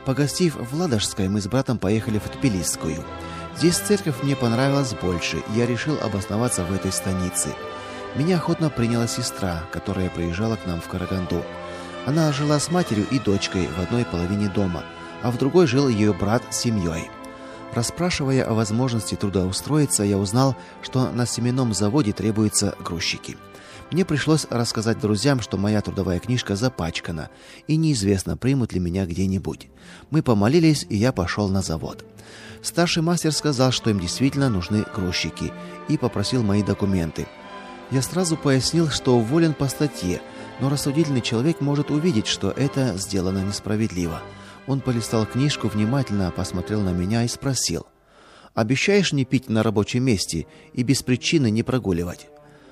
Погостив в Ладожской, мы с братом поехали в Тбилисскую. Здесь церковь мне понравилась больше, и я решил обосноваться в этой станице. Меня охотно приняла сестра, которая приезжала к нам в Караганду. Она жила с матерью и дочкой в одной половине дома, а в другой жил ее брат с семьей. Расспрашивая о возможности трудоустроиться, я узнал, что на семенном заводе требуются грузчики. Мне пришлось рассказать друзьям, что моя трудовая книжка запачкана, и неизвестно, примут ли меня где-нибудь. Мы помолились, и я пошел на завод. Старший мастер сказал, что им действительно нужны грузчики, и попросил мои документы. Я сразу пояснил, что уволен по статье, но рассудительный человек может увидеть, что это сделано несправедливо. Он полистал книжку, внимательно посмотрел на меня и спросил: «Обещаешь не пить на рабочем месте и без причины не прогуливать?»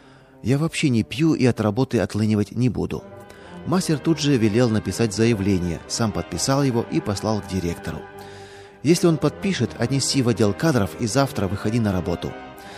«Я вообще не пью и от работы отлынивать не буду». Мастер тут же велел написать заявление, сам подписал его и послал к директору. «Если он подпишет, отнеси в отдел кадров и завтра выходи на работу».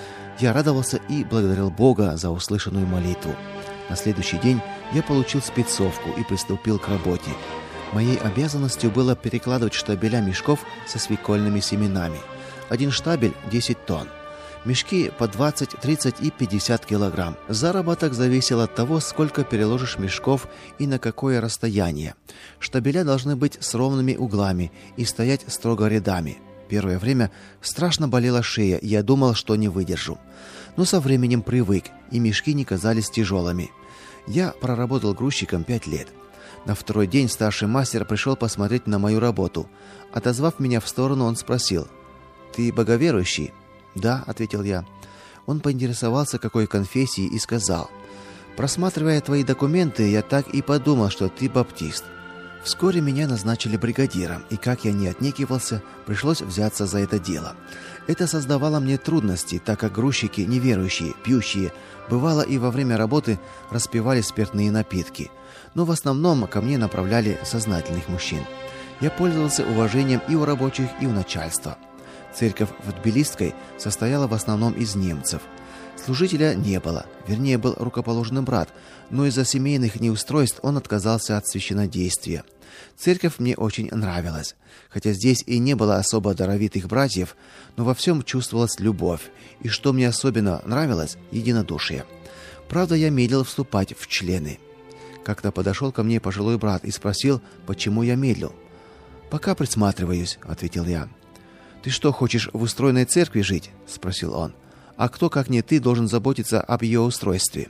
Я радовался и благодарил Бога за услышанную молитву. На следующий день я получил спецовку и приступил к работе. Моей обязанностью было перекладывать штабеля мешков со свекольными семенами. Один штабель – 10 тонн. Мешки по 20, 30 и 50 килограмм. Заработок зависел от того, сколько переложишь мешков и на какое расстояние. Штабеля должны быть с ровными углами и стоять строго рядами. Первое время страшно болела шея, и я думал, что не выдержу. Но со временем привык, и мешки не казались тяжелыми. Я проработал грузчиком 5 лет. На второй день старший мастер пришел посмотреть на мою работу. Отозвав меня в сторону, он спросил: «Ты боговерующий?» «Да», — ответил я. Он поинтересовался, какой конфессии, и сказал: «Просматривая твои документы, я так и подумал, что ты баптист». Вскоре меня назначили бригадиром, и, как я не отнекивался, пришлось взяться за это дело. Это создавало мне трудности, так как грузчики, неверующие, пьющие, бывало и во время работы распивали спиртные напитки. Но в основном ко мне направляли сознательных мужчин. Я пользовался уважением и у рабочих, и у начальства. Церковь в Тбилисской состояла в основном из немцев. Служителя не было, вернее, был рукоположенный брат, но из-за семейных неустройств он отказался от священнодействия. Церковь мне очень нравилась, хотя здесь и не было особо даровитых братьев, но во всем чувствовалась любовь, и что мне особенно нравилось – единодушие. Правда, я медлил вступать в члены. Как-то подошел ко мне пожилой брат и спросил, почему я медлил. «Пока присматриваюсь», – ответил я. «Ты что, хочешь в устроенной церкви жить?» – спросил он. «А кто, как не ты, должен заботиться об ее устройстве?»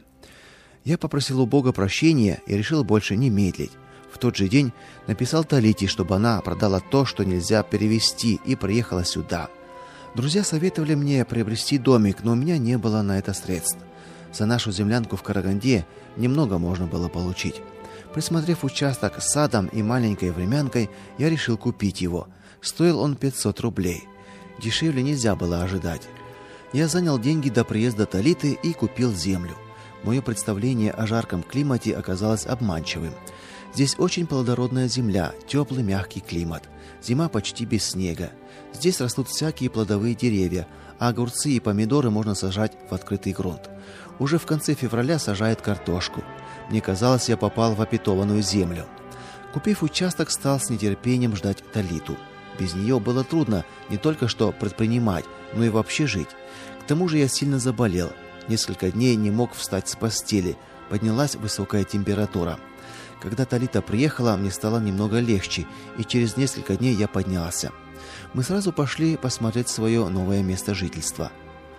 Я попросил у Бога прощения и решил больше не медлить. В тот же день написал Талите, чтобы она продала то, что нельзя перевезти, и приехала сюда. Друзья советовали мне приобрести домик, но у меня не было на это средств. За нашу землянку в Караганде немного можно было получить. Присмотрев участок с садом и маленькой времянкой, я решил купить его. Стоил он 500 рублей. Дешевле нельзя было ожидать. Я занял деньги до приезда Талиты и купил землю. Мое представление о жарком климате оказалось обманчивым. Здесь очень плодородная земля, теплый мягкий климат. Зима почти без снега. Здесь растут всякие плодовые деревья, а огурцы и помидоры можно сажать в открытый грунт. Уже в конце февраля сажают картошку. Мне казалось, я попал в опитованную землю. Купив участок, стал с нетерпением ждать Талиту. Без нее было трудно не только что предпринимать, но и вообще жить. К тому же я сильно заболел. Несколько дней не мог встать с постели. Поднялась высокая температура. Когда Талита приехала, мне стало немного легче, и через несколько дней я поднялся. Мы сразу пошли посмотреть свое новое место жительства.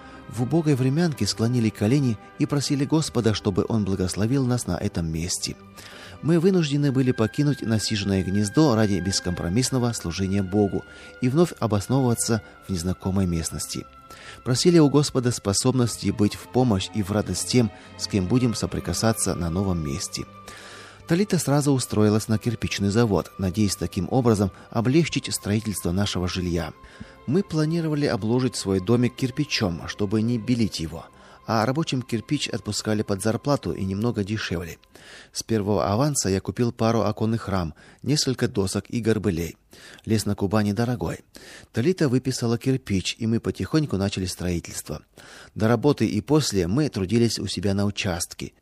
В убогой времянке склонили колени и просили Господа, чтобы Он благословил нас на этом месте. Мы вынуждены были покинуть насиженное гнездо ради бескомпромиссного служения Богу и вновь обосновываться в незнакомой местности. Просили у Господа способности быть в помощь и в радость тем, с кем будем соприкасаться на новом месте. Талита сразу устроилась на кирпичный завод, надеясь таким образом облегчить строительство нашего жилья. Мы планировали обложить свой домик кирпичом, чтобы не белить его, а рабочим кирпич отпускали под зарплату и немного дешевле. С первого аванса я купил пару оконных рам, несколько досок и горбылей. Лес на Кубани дорогой. Талита выписала кирпич, и мы потихоньку начали строительство. До работы и после мы трудились у себя на участке.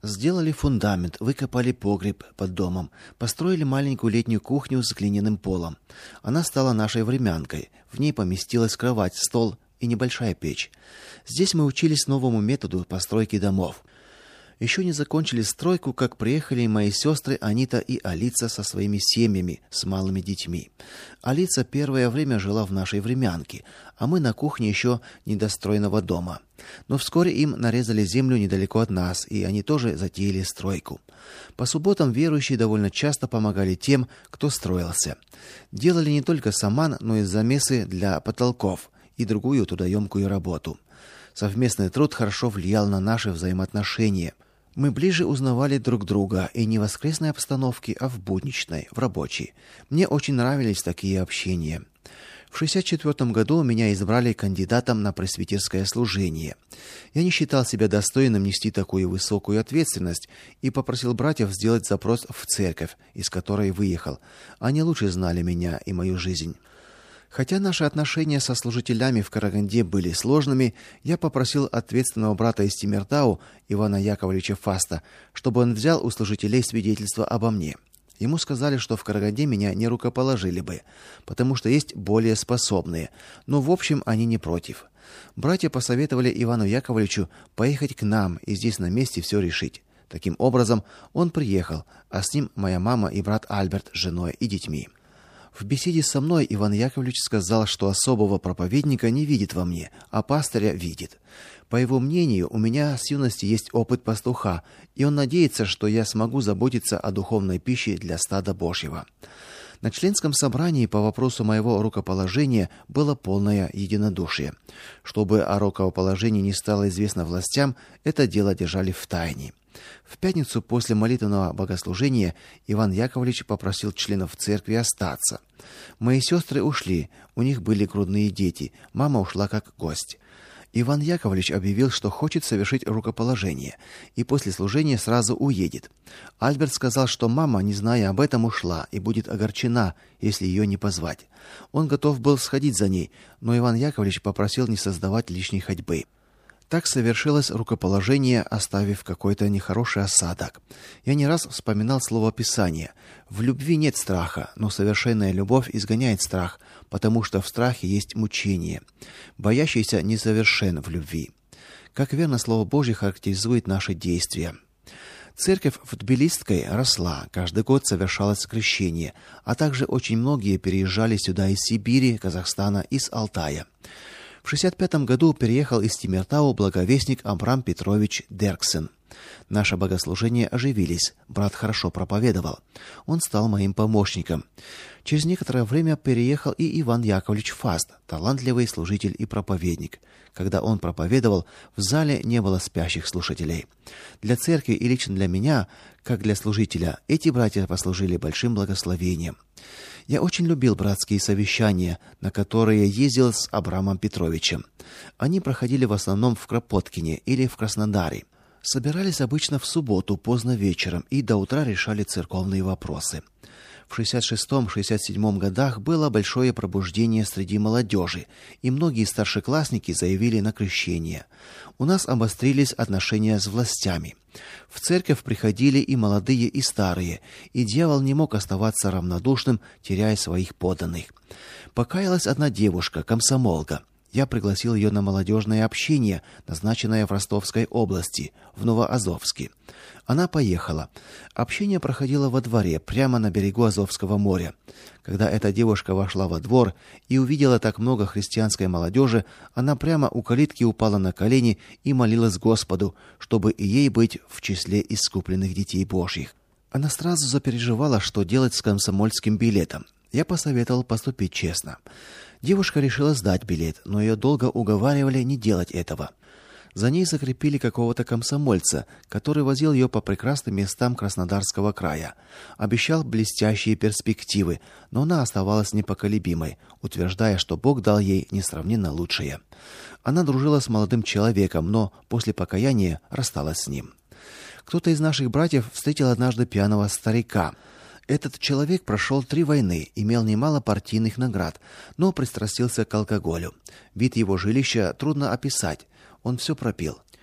Сделали фундамент, выкопали погреб под домом, построили маленькую летнюю кухню с глиняным полом. Она стала нашей времянкой. В ней поместилась кровать, стол и небольшая печь. Здесь мы учились новому методу постройки домов. Еще не закончили стройку, как приехали мои сестры Анита и Алица со своими семьями, с малыми детьми. Алица первое время жила в нашей времянке, а мы на кухне еще недостроенного дома. Но вскоре им нарезали землю недалеко от нас, и они тоже затеяли стройку. По субботам верующие довольно часто помогали тем, кто строился. Делали не только саман, но и замесы для потолков и другую трудоемкую работу. Совместный труд хорошо влиял на наши взаимоотношения. Мы ближе узнавали друг друга, и не в воскресной обстановке, а в будничной, в рабочей. Мне очень нравились такие общения. В 1964 году меня избрали кандидатом на пресвитерское служение. Я не считал себя достойным нести такую высокую ответственность и попросил братьев сделать запрос в церковь, из которой выехал. Они лучше знали меня и мою жизнь. Хотя наши отношения со служителями в Караганде были сложными, я попросил ответственного брата из Тимиртау, Ивана Яковлевича Фаста, чтобы он взял у служителей свидетельство обо мне. Ему сказали, что в Караганде меня не рукоположили бы, потому что есть более способные, но в общем они не против. Братья посоветовали Ивану Яковлевичу поехать к нам и здесь на месте все решить. Таким образом, он приехал, а с ним моя мама и брат Альберт с женой и детьми. В беседе со мной Иван Яковлевич сказал, что особого проповедника не видит во мне, а пастыря видит. По его мнению, у меня с юности есть опыт пастуха, и он надеется, что я смогу заботиться о духовной пище для стада Божьего. На членском собрании по вопросу моего рукоположения было полное единодушие. Чтобы о рукоположении не стало известно властям, это дело держали в тайне. В пятницу после молитвенного богослужения Иван Яковлевич попросил членов церкви остаться. Мои сестры ушли, у них были грудные дети, мама ушла как гость. Иван Яковлевич объявил, что хочет совершить рукоположение, и после служения сразу уедет. Альберт сказал, что мама, не зная об этом, ушла и будет огорчена, если ее не позвать. Он готов был сходить за ней, но Иван Яковлевич попросил не создавать лишней ходьбы. Так совершилось рукоположение, оставив какой-то нехороший осадок. Я не раз вспоминал слово Писания: в любви нет страха, но совершенная любовь изгоняет страх, потому что в страхе есть мучение. Боящийся несовершен в любви. Как верно слово Божье характеризует наши действия. Церковь в Тбилисской росла, каждый год совершалось крещение, а также очень многие переезжали сюда из Сибири, Казахстана, из Алтая. В 1965 году переехал из Тимиртау благовестник Абрам Петрович Дерксен. Наше богослужение оживились, брат хорошо проповедовал. Он стал моим помощником. Через некоторое время переехал и Иван Яковлевич Фаст, талантливый служитель и проповедник. Когда он проповедовал, в зале не было спящих слушателей. Для церкви и лично для меня, как для служителя, эти братья послужили большим благословением. Я очень любил братские совещания, на которые ездил с Абрамом Петровичем. Они проходили в основном в Кропоткине или в Краснодаре. Собирались обычно в субботу поздно вечером и до утра решали церковные вопросы. В 1966-1967 годах было большое пробуждение среди молодежи, и многие старшеклассники заявили на крещение. У нас обострились отношения с властями. В церковь приходили и молодые, и старые, и дьявол не мог оставаться равнодушным, теряя своих подданных. Покаялась одна девушка, комсомолка. Я пригласил ее на молодежное общение, назначенное в Ростовской области, в Новоазовске. Она поехала. Общение проходило во дворе, прямо на берегу Азовского моря. Когда эта девушка вошла во двор и увидела так много христианской молодежи, она прямо у калитки упала на колени и молилась Господу, чтобы и ей быть в числе искупленных детей Божьих. Она сразу запереживала, что делать с комсомольским билетом. Я посоветовал поступить честно. Девушка решила сдать билет, но ее долго уговаривали не делать этого. За ней закрепили какого-то комсомольца, который возил ее по прекрасным местам Краснодарского края. Обещал блестящие перспективы, но она оставалась непоколебимой, утверждая, что Бог дал ей несравненно лучшее. Она дружила с молодым человеком, но после покаяния рассталась с ним. Кто-то из наших братьев встретил однажды пьяного старика. Этот человек прошел 3 войны, имел немало партийных наград, но пристрастился к алкоголю. Вид его жилища трудно описать. Он все пропил.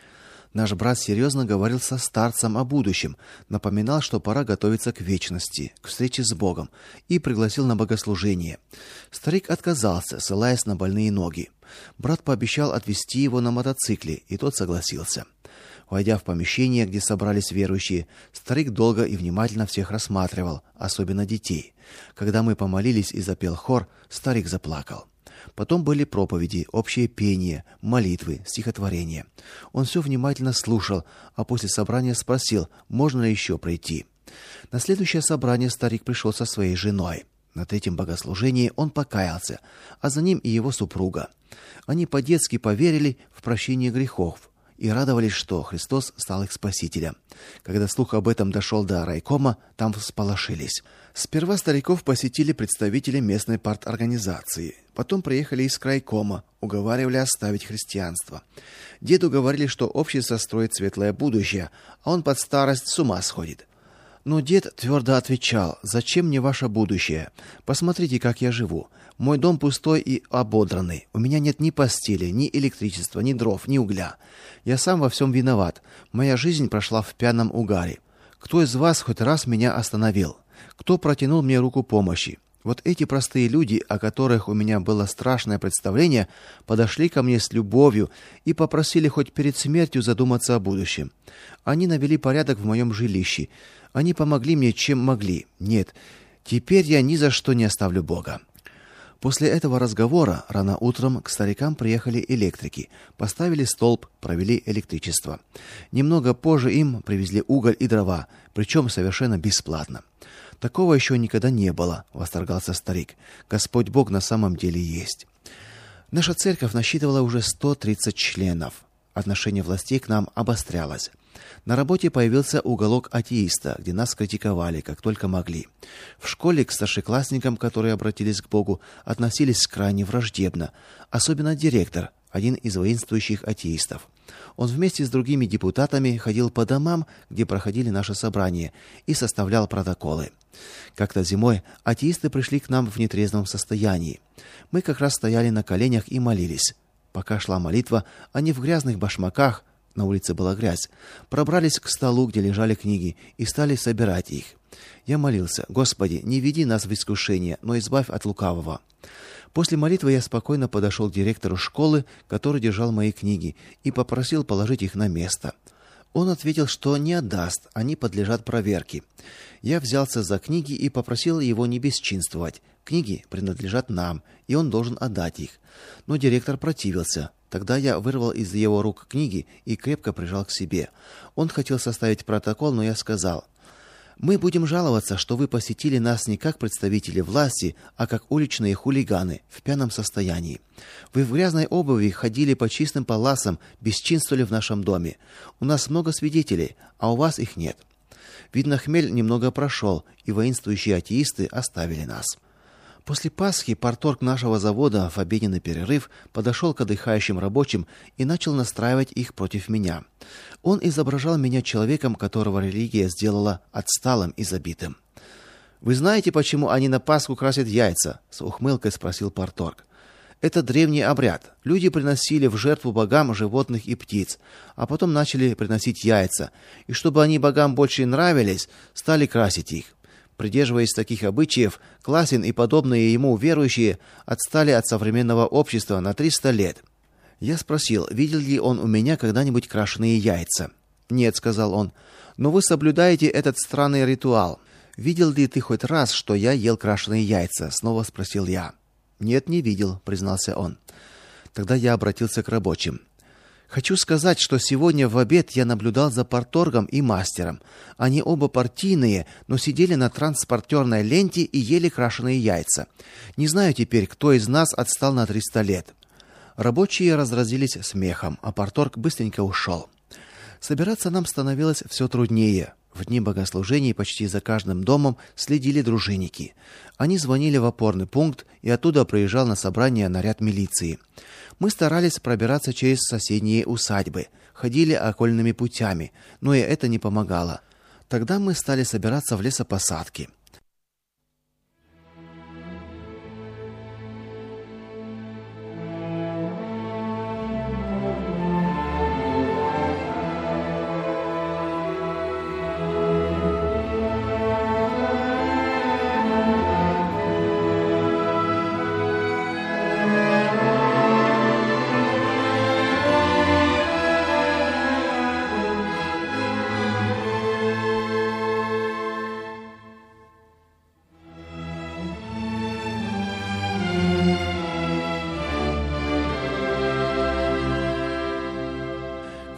Наш брат серьезно говорил со старцем о будущем, напоминал, что пора готовиться к вечности, к встрече с Богом, и пригласил на богослужение. Старик отказался, ссылаясь на больные ноги. Брат пообещал отвезти его на мотоцикле, и тот согласился. Войдя в помещение, где собрались верующие, старик долго и внимательно всех рассматривал, особенно детей. Когда мы помолились и запел хор, старик заплакал. Потом были проповеди, общее пение, молитвы, стихотворения. Он все внимательно слушал, а после собрания спросил, можно ли еще прийти. На следующее собрание старик пришел со своей женой. На третьем богослужении он покаялся, а за ним и его супруга. Они по-детски поверили в прощение грехов и радовались, что Христос стал их спасителем. Когда слух об этом дошел до райкома, там всполошились. Сперва стариков посетили представители местной парторганизации. Потом приехали из крайкома, уговаривали оставить христианство. Деду говорили, что общество строит светлое будущее, а он под старость с ума сходит. Но дед твердо отвечал: «Зачем мне ваше будущее? Посмотрите, как я живу. Мой дом пустой и ободранный. У меня нет ни постели, ни электричества, ни дров, ни угля. Я сам во всем виноват. Моя жизнь прошла в пьяном угаре. Кто из вас хоть раз меня остановил? Кто протянул мне руку помощи? Вот эти простые люди, о которых у меня было страшное представление, подошли ко мне с любовью и попросили хоть перед смертью задуматься о будущем. Они навели порядок в моем жилище. Они помогли мне, чем могли. Нет, теперь я ни за что не оставлю Бога». После этого разговора рано утром к старикам приехали электрики, поставили столб, провели электричество. Немного позже им привезли уголь и дрова, причем совершенно бесплатно. «Такого еще никогда не было», — восторгался старик. «Господь Бог на самом деле есть». Наша церковь насчитывала уже 130 членов. Отношение властей к нам обострялось. На работе появился уголок атеиста, где нас критиковали, как только могли. В школе к старшеклассникам, которые обратились к Богу, относились крайне враждебно, особенно директор, один из воинствующих атеистов. Он вместе с другими депутатами ходил по домам, где проходили наши собрания, и составлял протоколы. Как-то зимой атеисты пришли к нам в нетрезвом состоянии. Мы как раз стояли на коленях и молились. Пока шла молитва, они в грязных башмаках, на улице была грязь, пробрались к столу, где лежали книги, и стали собирать их. Я молился: «Господи, не веди нас в искушение, но избавь от лукавого». После молитвы я спокойно подошел к директору школы, который держал мои книги, и попросил положить их на место. Он ответил, что не отдаст, они подлежат проверке. Я взялся за книги и попросил его не бесчинствовать. Книги принадлежат нам, и он должен отдать их. Но директор противился. Тогда я вырвал из его рук книги и крепко прижал к себе. Он хотел составить протокол, но я сказал: «Мы будем жаловаться, что вы посетили нас не как представители власти, а как уличные хулиганы в пьяном состоянии. Вы в грязной обуви ходили по чистым паласам, бесчинствовали в нашем доме. У нас много свидетелей, а у вас их нет». Видно, хмель немного прошел, и воинствующие атеисты оставили нас. После Пасхи парторг нашего завода в обеденный перерыв подошел к отдыхающим рабочим и начал настраивать их против меня. Он изображал меня человеком, которого религия сделала отсталым и забитым. «Вы знаете, почему они на Пасху красят яйца?» — с ухмылкой спросил парторг. «Это древний обряд. Люди приносили в жертву богам животных и птиц, а потом начали приносить яйца, и чтобы они богам больше нравились, стали красить их. Придерживаясь таких обычаев, Класин и подобные ему верующие отстали от современного общества на 300 лет. Я спросил, видел ли он у меня когда-нибудь крашеные яйца. «Нет», — сказал он, — «но вы соблюдаете этот странный ритуал. Видел ли ты хоть раз, что я ел крашеные яйца?» — снова спросил я. «Нет, не видел», — признался он. Тогда я обратился к рабочим. «Хочу сказать, что сегодня в обед я наблюдал за парторгом и мастером. Они оба партийные, но сидели на транспортерной ленте и ели крашеные яйца. Не знаю теперь, кто из нас отстал на 300 лет». Рабочие разразились смехом, а парторг быстренько ушел. Собираться нам становилось все труднее. В дни богослужений почти за каждым домом следили дружинники. Они звонили в опорный пункт, и оттуда приезжал на собрание наряд милиции. Мы старались пробираться через соседние усадьбы, ходили окольными путями, но и это не помогало. Тогда мы стали собираться в лесопосадке.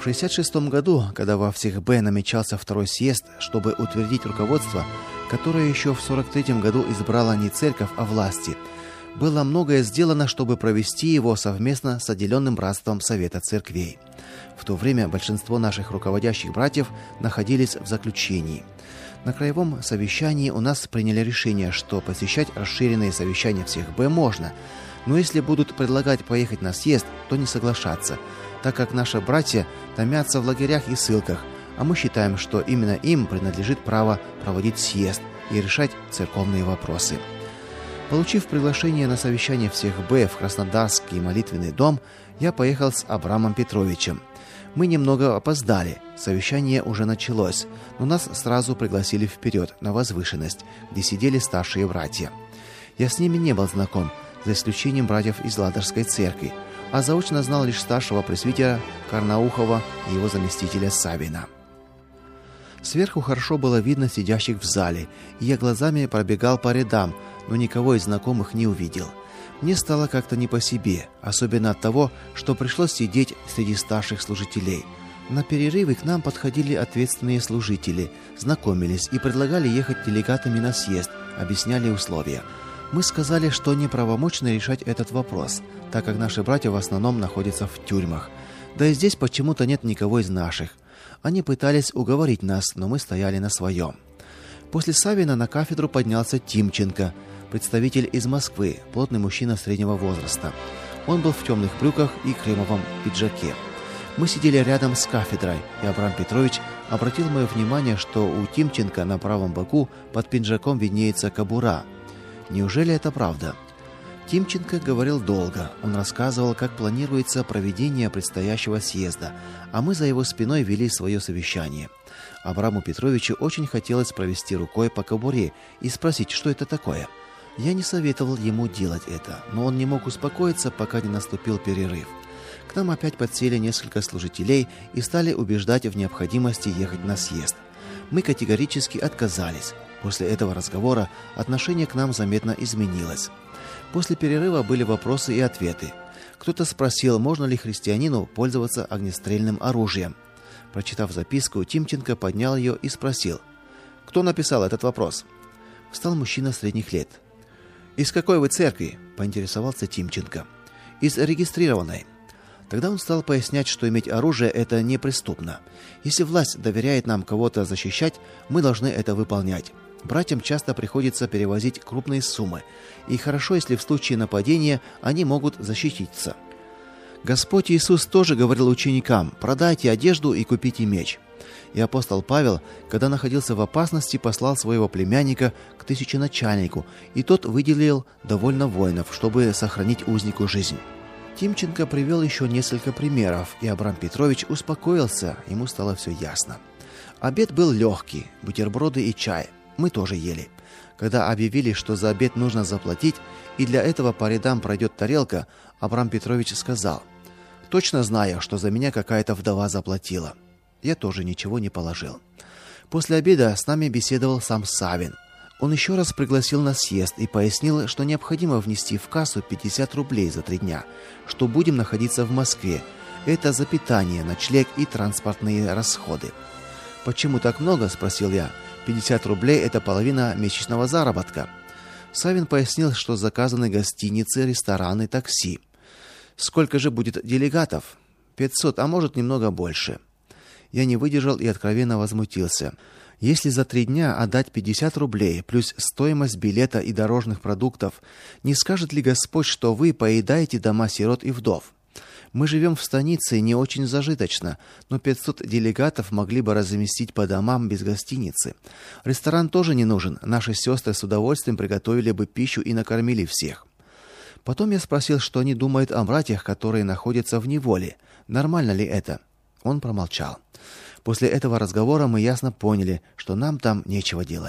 В 1966 году, когда во всех Б намечался второй съезд, чтобы утвердить руководство, которое еще в 1943 году избрало не церковь, а власти, было многое сделано, чтобы провести его совместно с отделенным братством Совета церквей. В то время большинство наших руководящих братьев находились в заключении. На краевом совещании у нас приняли решение, что посещать расширенные совещания всех Б можно, но если будут предлагать поехать на съезд, то не соглашаться, так как наши братья томятся в лагерях и ссылках, а мы считаем, что именно им принадлежит право проводить съезд и решать церковные вопросы. Получив приглашение на совещание всех Б в Краснодарский молитвенный дом, я поехал с Абрамом Петровичем. Мы немного опоздали, совещание уже началось, но нас сразу пригласили вперед, на возвышенность, где сидели старшие братья. Я с ними не был знаком, за исключением братьев из Ладожской церкви, а заочно знал лишь старшего пресвитера Карнаухова и его заместителя Савина. Сверху хорошо было видно сидящих в зале, и я глазами пробегал по рядам, но никого из знакомых не увидел. Мне стало как-то не по себе, особенно от того, что пришлось сидеть среди старших служителей. На перерывы к нам подходили ответственные служители, знакомились и предлагали ехать делегатами на съезд, объясняли условия. Мы сказали, что неправомочно решать этот вопрос, так как наши братья в основном находятся в тюрьмах. Да и здесь почему-то нет никого из наших. Они пытались уговорить нас, но мы стояли на своем. После Савина на кафедру поднялся Тимченко, представитель из Москвы, плотный мужчина среднего возраста. Он был в темных брюках и кремовом пиджаке. Мы сидели рядом с кафедрой, и Абрам Петрович обратил мое внимание, что у Тимченко на правом боку под пиджаком виднеется кобура. Неужели это правда? Тимченко говорил долго. Он рассказывал, как планируется проведение предстоящего съезда, а мы за его спиной вели свое совещание. Абраму Петровичу очень хотелось провести рукой по кобуре и спросить, что это такое. Я не советовал ему делать это, но он не мог успокоиться, пока не наступил перерыв. К нам опять подсели несколько служителей и стали убеждать в необходимости ехать на съезд. Мы категорически отказались. После этого разговора отношение к нам заметно изменилось. После перерыва были вопросы и ответы. Кто-то спросил, можно ли христианину пользоваться огнестрельным оружием. Прочитав записку, Тимченко поднял ее и спросил: «Кто написал этот вопрос?» Встал мужчина средних лет. «Из какой вы церкви?» – поинтересовался Тимченко. «Из регистрированной». Тогда он стал пояснять, что иметь оружие – это непреступно. Если власть доверяет нам кого-то защищать, мы должны это выполнять. Братьям часто приходится перевозить крупные суммы, и хорошо, если в случае нападения они могут защититься. Господь Иисус тоже говорил ученикам: «Продайте одежду и купите меч». И апостол Павел, когда находился в опасности, послал своего племянника к тысяченачальнику, и тот выделил довольно воинов, чтобы сохранить узнику жизнь. Тимченко привел еще несколько примеров, и Абрам Петрович успокоился, ему стало все ясно. Обед был легкий, бутерброды и чай. Мы тоже ели. Когда объявили, что за обед нужно заплатить, и для этого по рядам пройдет тарелка, Абрам Петрович сказал: «Точно знаю, что за меня какая-то вдова заплатила». Я тоже ничего не положил. После обеда с нами беседовал сам Савин. Он еще раз пригласил на съезд и пояснил, что необходимо внести в кассу 50 рублей за 3 дня, что будем находиться в Москве. Это за питание, ночлег и транспортные расходы. «Почему так много?» – спросил я. 50 рублей – это половина месячного заработка. Савин пояснил, что заказаны гостиницы, рестораны, такси. «Сколько же будет делегатов?» 500, а может немного больше. Я не выдержал и откровенно возмутился. Если за 3 дня отдать 50 рублей, плюс стоимость билета и дорожных продуктов, не скажет ли Господь, что вы поедаете дома сирот и вдов? Мы живем в станице не очень зажиточно, но 500 делегатов могли бы разместить по домам без гостиницы. Ресторан тоже не нужен, наши сестры с удовольствием приготовили бы пищу и накормили всех. Потом я спросил, что они думают о братьях, которые находятся в неволе. Нормально ли это? Он промолчал. После этого разговора мы ясно поняли, что нам там нечего делать.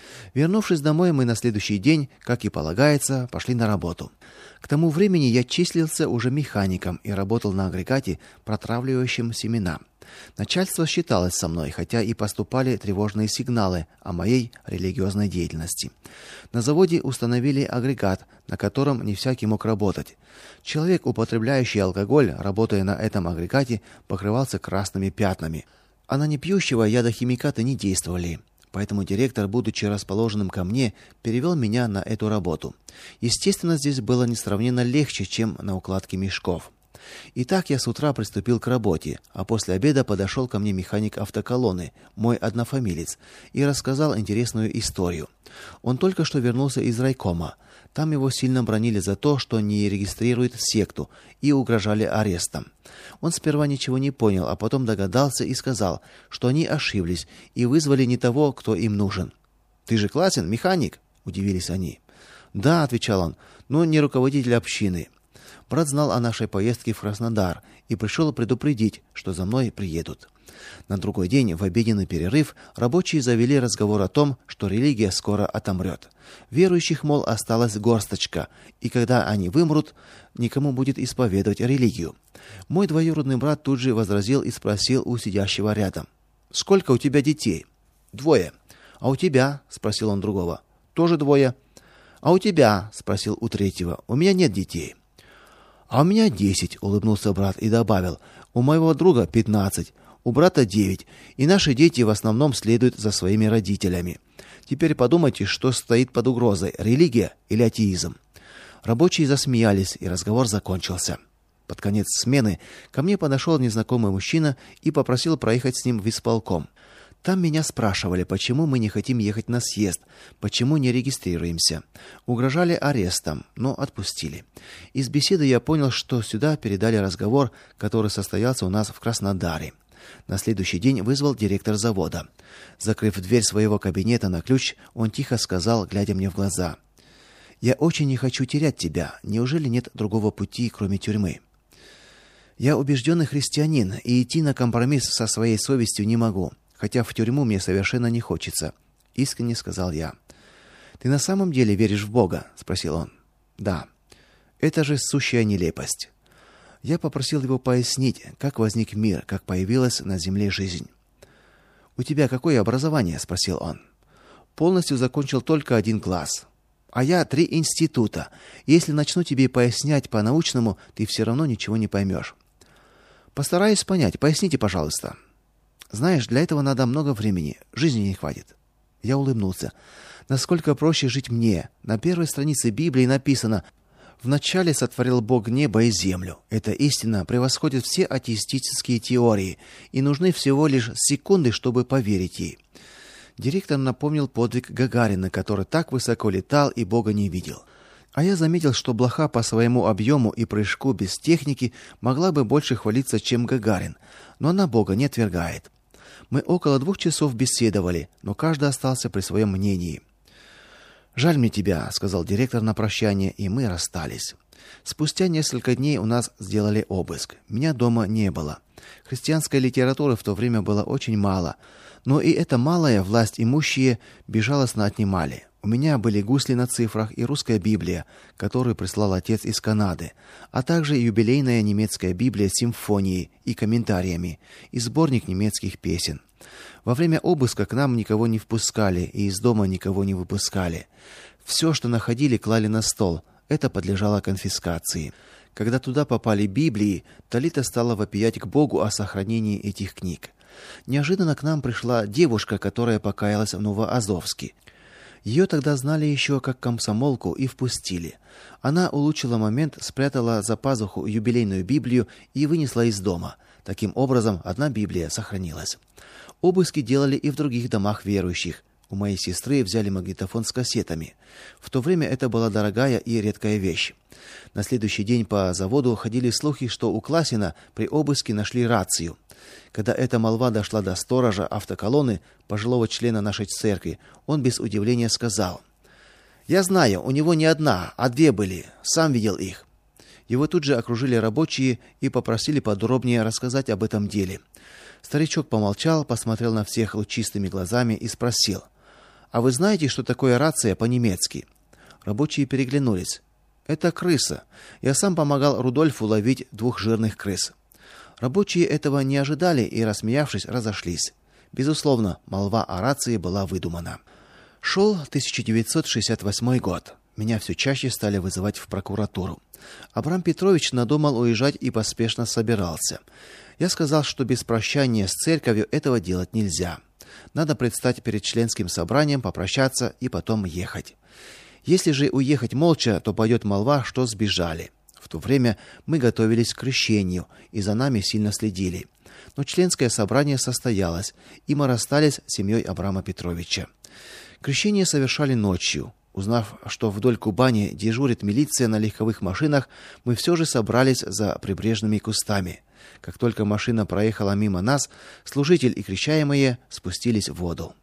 Вернувшись домой, мы на следующий день, как и полагается, пошли на работу. К тому времени я числился уже механиком и работал на агрегате, протравливающем семена. Начальство считалось со мной, хотя и поступали тревожные сигналы о моей религиозной деятельности. На заводе установили агрегат, на котором не всякий мог работать. Человек, употребляющий алкоголь, работая на этом агрегате, покрывался красными пятнами, а на непьющего ядохимикаты не действовали. Поэтому директор, будучи расположенным ко мне, перевел меня на эту работу. Естественно, здесь было несравненно легче, чем на укладке мешков. Итак, я с утра приступил к работе, а после обеда подошел ко мне механик автоколонны, мой однофамилец, и рассказал интересную историю. Он только что вернулся из райкома. Там его сильно бранили за то, что не регистрирует секту, и угрожали арестом. Он сперва ничего не понял, а потом догадался и сказал, что они ошиблись и вызвали не того, кто им нужен. «Ты же Класин, механик?» – удивились они. «Да», – отвечал он, – «но не руководитель общины». Брат знал о нашей поездке в Краснодар и пришел предупредить, что за мной приедут. На другой день, в обеденный перерыв, рабочие завели разговор о том, что религия скоро отомрет. Верующих, мол, осталась горсточка, и когда они вымрут, никому будет исповедовать религию. Мой двоюродный брат тут же возразил и спросил у сидящего рядом: «Сколько у тебя детей?» «2». «А у тебя?» – спросил он другого. «Тоже 2». «А у тебя?» – спросил у третьего. «У меня нет детей». «А у меня 10», – улыбнулся брат и добавил: «У моего друга 15, у брата 9, и наши дети в основном следуют за своими родителями. Теперь подумайте, что стоит под угрозой – религия или атеизм». Рабочие засмеялись, и разговор закончился. Под конец смены ко мне подошел незнакомый мужчина и попросил проехать с ним в исполком. Там меня спрашивали, почему мы не хотим ехать на съезд, почему не регистрируемся. Угрожали арестом, но отпустили. Из беседы я понял, что сюда передали разговор, который состоялся у нас в Краснодаре. На следующий день вызвал директор завода. Закрыв дверь своего кабинета на ключ, он тихо сказал, глядя мне в глаза: «Я очень не хочу терять тебя. Неужели нет другого пути, кроме тюрьмы? Я убежденный христианин, и идти на компромисс со своей совестью не могу. Хотя в тюрьму мне совершенно не хочется», — искренне сказал я. «Ты на самом деле веришь в Бога?» — спросил он. «Да». «Это же сущая нелепость». Я попросил его пояснить, как возник мир, как появилась на земле жизнь. «У тебя какое образование?» — спросил он. «Полностью закончил только 1 класс. А я 3 института. Если начну тебе пояснять по-научному, ты все равно ничего не поймешь». «Постараюсь понять. Поясните, пожалуйста». «Знаешь, для этого надо много времени. Жизни не хватит». Я улыбнулся. «Насколько проще жить мне. На первой странице Библии написано: «Вначале сотворил Бог небо и землю». Эта истина превосходит все атеистические теории, и нужны всего лишь секунды, чтобы поверить ей». Директор напомнил подвиг Гагарина, который так высоко летал и Бога не видел. А я заметил, что блоха по своему объему и прыжку без техники могла бы больше хвалиться, чем Гагарин, но она Бога не отвергает. Мы около 2 часов беседовали, но каждый остался при своем мнении. «Жаль мне тебя», — сказал директор на прощание, и мы расстались. Спустя несколько дней у нас сделали обыск. Меня дома не было. Христианской литературы в то время было очень мало, но и эта малая власть имущие безжалостно отнимали. У меня были гусли на цифрах и русская Библия, которую прислал отец из Канады, а также юбилейная немецкая Библия с симфонией и комментариями, и сборник немецких песен. Во время обыска к нам никого не впускали и из дома никого не выпускали. Все, что находили, клали на стол. Это подлежало конфискации. Когда туда попали Библии, Талита стала вопиять к Богу о сохранении этих книг. Неожиданно к нам пришла девушка, которая покаялась в Новоазовске. Ее тогда знали еще как комсомолку и впустили. Она улучшила момент, спрятала за пазуху юбилейную Библию и вынесла из дома. Таким образом, одна Библия сохранилась. Обыски делали и в других домах верующих. У моей сестры взяли магнитофон с кассетами. В то время это была дорогая и редкая вещь. На следующий день по заводу ходили слухи, что у Класина при обыске нашли рацию. Когда эта молва дошла до сторожа автоколонны, пожилого члена нашей церкви, он без удивления сказал: «Я знаю, у него не 1, а 2 были. Сам видел их». Его тут же окружили рабочие и попросили подробнее рассказать об этом деле. Старичок помолчал, посмотрел на всех лучистыми глазами и спросил: А вы знаете, что такое рация по-немецки? Рабочие переглянулись. Это крыса. Я сам помогал Рудольфу ловить 2 жирных крыс. Рабочие этого не ожидали и, рассмеявшись, разошлись. Безусловно, молва о рации была выдумана. Шел 1968 год. Меня все чаще стали вызывать в прокуратуру. Абрам Петрович надумал уезжать и поспешно собирался. Я сказал, что без прощания с церковью этого делать нельзя. Надо предстать перед членским собранием, попрощаться и потом ехать. Если же уехать молча, то пойдет молва, что сбежали. В то время мы готовились к крещению, и за нами сильно следили. Но членское собрание состоялось, и мы расстались с семьей Абрама Петровича. Крещение совершали ночью. Узнав, что вдоль Кубани дежурит милиция на легковых машинах, мы все же собрались за прибрежными кустами. Как только машина проехала мимо нас, служитель и крещаемые спустились в воду.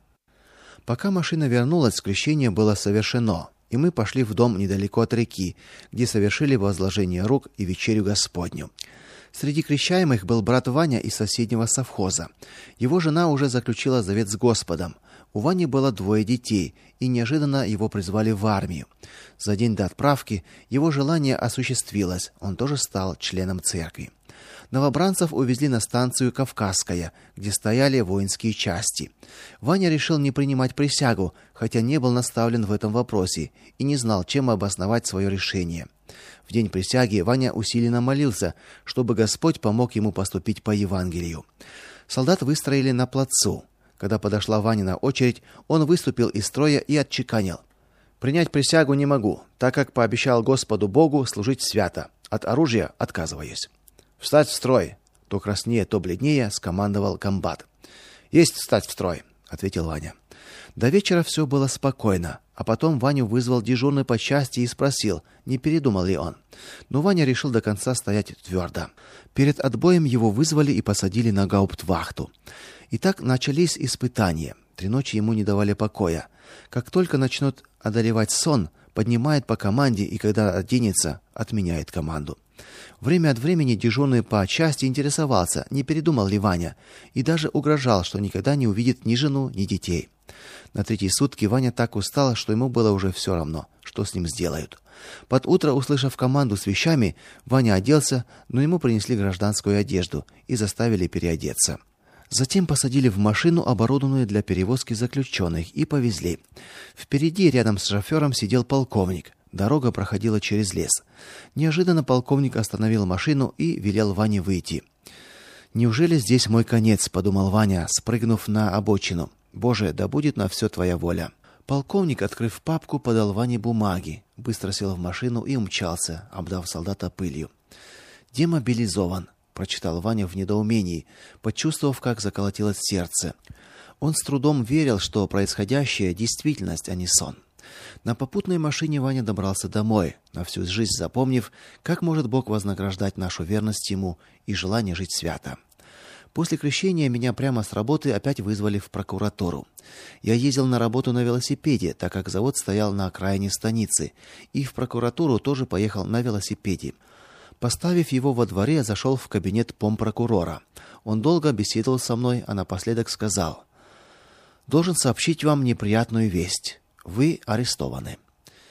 Пока машина вернулась, крещение было совершено, и мы пошли в дом недалеко от реки, где совершили возложение рук и вечерю Господню. Среди крещаемых был брат Ваня из соседнего совхоза. Его жена уже заключила завет с Господом. У Вани было 2 детей, и неожиданно его призвали в армию. За день до отправки его желание осуществилось. Он тоже стал членом церкви. Новобранцев увезли на станцию Кавказская, где стояли воинские части. Ваня решил не принимать присягу, хотя не был наставлен в этом вопросе и не знал, чем обосновать свое решение. В день присяги Ваня усиленно молился, чтобы Господь помог ему поступить по Евангелию. Солдат выстроили на плацу. Когда подошла Ванина очередь, он выступил из строя и отчеканил: «Принять присягу не могу, так как пообещал Господу Богу служить свято. От оружия отказываюсь». «Встать в строй!» То краснее, то бледнее скомандовал комбат. «Есть встать в строй!» — ответил Ваня. До вечера все было спокойно, а потом Ваню вызвал дежурный по части и спросил, не передумал ли он. Но Ваня решил до конца стоять твердо. Перед отбоем его вызвали и посадили на гауптвахту. И так начались испытания. 3 ночи ему не давали покоя. Как только начнет одолевать сон, поднимает по команде, и когда оденется, отменяет команду. Время от времени дежурный по части интересовался, не передумал ли Ваня, и даже угрожал, что никогда не увидит ни жену, ни детей. На 3-й сутки Ваня так устал, что ему было уже все равно, что с ним сделают. Под утро, услышав команду с вещами, Ваня оделся, но ему принесли гражданскую одежду и заставили переодеться. Затем посадили в машину, оборудованную для перевозки заключенных, и повезли. Впереди, рядом с шофером, сидел полковник. Дорога проходила через лес. Неожиданно полковник остановил машину и велел Ване выйти. «Неужели здесь мой конец?» — подумал Ваня, спрыгнув на обочину. «Боже, да будет на все твоя воля». Полковник, открыв папку, подал Ване бумаги, быстро сел в машину и умчался, обдав солдата пылью. «Демобилизован», — прочитал Ваня в недоумении, почувствовав, как заколотилось сердце. Он с трудом верил, что происходящее — действительность, а не сон. На попутной машине Ваня добрался домой, на всю жизнь запомнив, как может Бог вознаграждать нашу верность Ему и желание жить свято. После крещения меня прямо с работы опять вызвали в прокуратуру. Я ездил на работу на велосипеде, так как завод стоял на окраине станицы, и в прокуратуру тоже поехал на велосипеде. Поставив его во дворе, зашел в кабинет помпрокурора. Он долго беседовал со мной, а напоследок сказал: «Должен сообщить вам неприятную весть. Вы арестованы».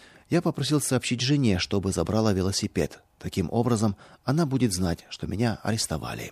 Я попросил сообщить жене, чтобы забрала велосипед. Таким образом, она будет знать, что меня арестовали.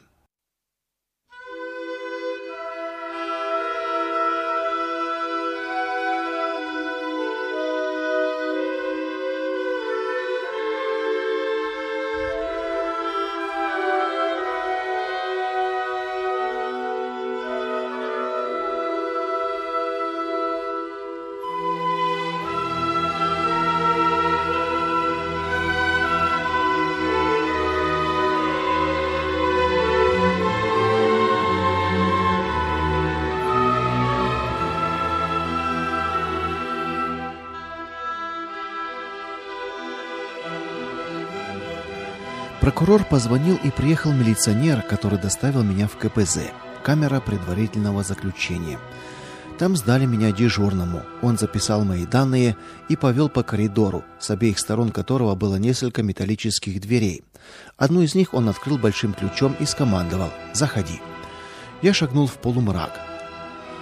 Прокурор позвонил, и приехал милиционер, который доставил меня в КПЗ, камера предварительного заключения. Там сдали меня дежурному. Он записал мои данные и повел по коридору, с обеих сторон которого было несколько металлических дверей. Одну из них он открыл большим ключом и скомандовал: «Заходи». Я шагнул в полумрак.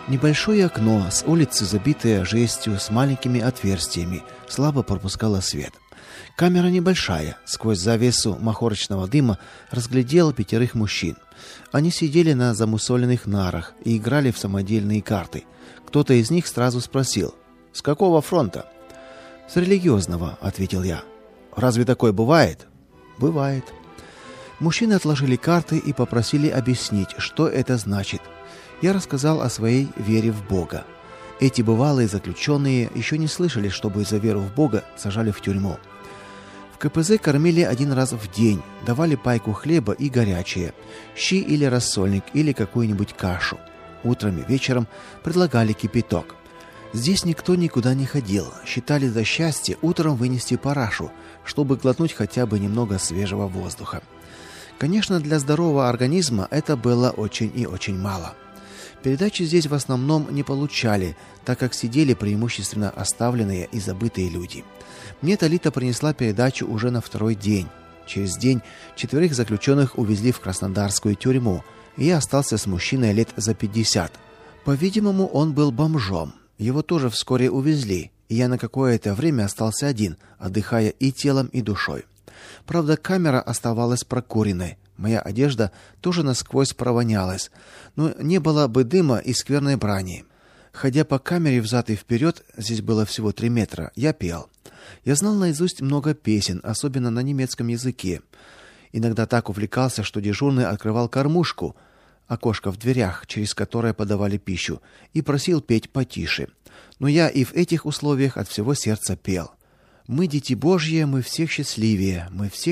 Небольшое окно с улицы, забитое жестью, с маленькими отверстиями, слабо пропускало свет. Камера небольшая. Сквозь завесу махорочного дыма разглядел 5 мужчин. Они сидели на замусоленных нарах и играли в самодельные карты. Кто-то из них сразу спросил: «С какого фронта?» «С религиозного», — ответил я. «Разве такое бывает?» «Бывает». Мужчины отложили карты и попросили объяснить, что это значит. Я рассказал о своей вере в Бога. Эти бывалые заключенные еще не слышали, чтобы за веру в Бога сажали в тюрьму. В КПЗ кормили 1 раз в день, давали пайку хлеба и горячее, щи или рассольник, или какую-нибудь кашу. Утром и вечером предлагали кипяток. Здесь никто никуда не ходил. Считали за счастье утром вынести парашу, чтобы глотнуть хотя бы немного свежего воздуха. Конечно, для здорового организма это было очень и очень мало. Передачи здесь в основном не получали, так как сидели преимущественно оставленные и забытые люди. Мне Талита принесла передачу уже на 2-й день. Через день 4 заключенных увезли в Краснодарскую тюрьму, и я остался с мужчиной лет за 50. По-видимому, он был бомжом. Его тоже вскоре увезли, и я на какое-то время остался один, отдыхая и телом, и душой. Правда, камера оставалась прокуренной. Моя одежда тоже насквозь провонялась, но не было бы дыма и скверной брани. Ходя по камере взад и вперед, здесь было всего 3 метра, я пел. Я знал наизусть много песен, особенно на немецком языке. Иногда так увлекался, что дежурный открывал кормушку, окошко в дверях, через которое подавали пищу, и просил петь потише. Но я и в этих условиях от всего сердца пел. «Мы, дети Божьи, мы всех счастливее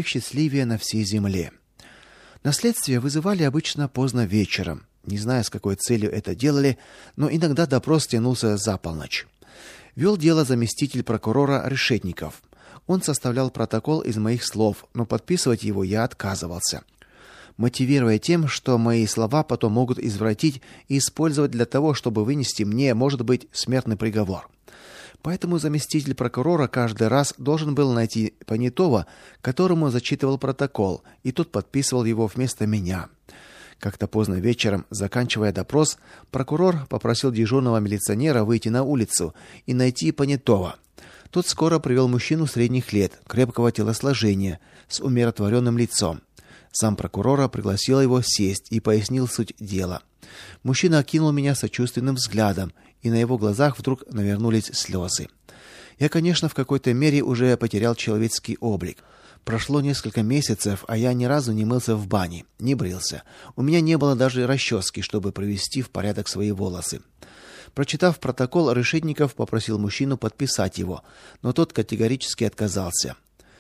на всей земле». Наследствие вызывали обычно поздно вечером. Не знаю, с какой целью это делали, но иногда допрос тянулся за полночь. Вел дело заместитель прокурора Решетников. Он составлял протокол из моих слов, но подписывать его я отказывался, мотивируя тем, что мои слова потом могут извратить и использовать для того, чтобы вынести мне, может быть, смертный приговор. Поэтому заместитель прокурора каждый раз должен был найти понятого, которому зачитывал протокол, и тот подписывал его вместо меня. Как-то поздно вечером, заканчивая допрос, прокурор попросил дежурного милиционера выйти на улицу и найти понятого. Тот скоро привел мужчину средних лет, крепкого телосложения, с умиротворенным лицом. Сам прокурора пригласил его сесть и пояснил суть дела. Мужчина окинул меня сочувственным взглядом, и на его глазах вдруг навернулись слезы. Я, конечно, в какой-то мере уже потерял человеческий облик. Прошло несколько месяцев, а я ни разу не мылся в бане, не брился. У меня не было даже расчески, чтобы привести в порядок свои волосы. Прочитав протокол, Решетников попросил мужчину подписать его, но тот категорически отказался.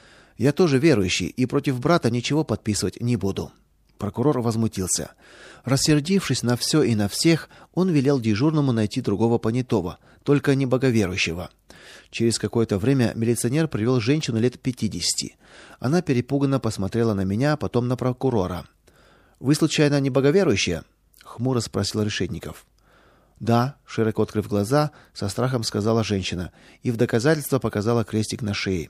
«Я тоже верующий, и против брата ничего подписывать не буду». Прокурор возмутился. Рассердившись на все и на всех, он велел дежурному найти другого понятого, только не боговерующего. Через какое-то время милиционер привел женщину лет 50. Она перепуганно посмотрела на меня, потом на прокурора. «Вы, случайно, не боговерующая?» — хмуро спросил Решетников. «Да», — широко открыв глаза, со страхом сказала женщина и в доказательство показала крестик на шее.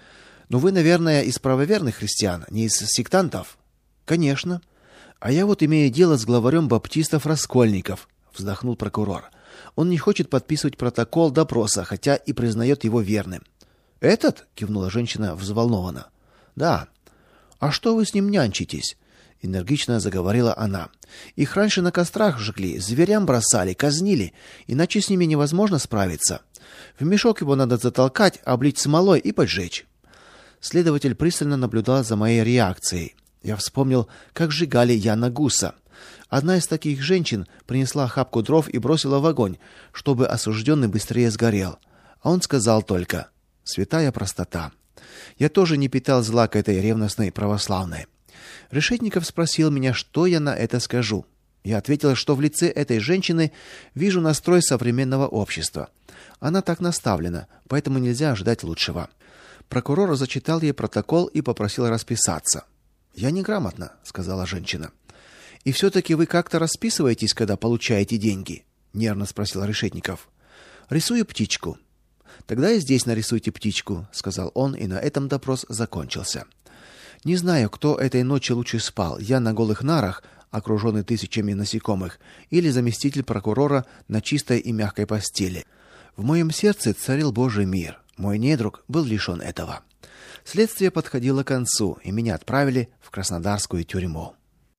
«Но вы, наверное, из правоверных христиан, не из сектантов?» «Конечно. А я вот имею дело с главарем баптистов Раскольников», — вздохнул прокурор. «Он не хочет подписывать протокол допроса, хотя и признает его верным». «Этот?» — кивнула женщина взволнованно. «Да». «А что вы с ним нянчитесь?» — энергично заговорила она. «Их раньше на кострах жгли, зверям бросали, казнили, иначе с ними невозможно справиться. В мешок его надо затолкать, облить смолой и поджечь». Следователь пристально наблюдал за моей реакцией. Я вспомнил, как сжигали Яна Гуса. Одна из таких женщин принесла охапку дров и бросила в огонь, чтобы осужденный быстрее сгорел. А он сказал только: «Святая простота». Я тоже не питал зла к этой ревностной православной. Решетников спросил меня, что я на это скажу. Я ответил, что в лице этой женщины вижу настрой современного общества. Она так наставлена, поэтому нельзя ожидать лучшего. Прокурор зачитал ей протокол и попросил расписаться. «Я неграмотна», — сказала женщина. «И все-таки вы как-то расписываетесь, когда получаете деньги?» — нервно спросил Решетников. «Рисую птичку». «Тогда и здесь нарисуйте птичку», — сказал он, и на этом допрос закончился. Не знаю, кто этой ночью лучше спал, я на голых нарах, окруженный тысячами насекомых, или заместитель прокурора на чистой и мягкой постели. В моем сердце царил Божий мир. Мой недруг был лишен этого. Следствие подходило к концу, и меня отправили в Краснодарскую тюрьму.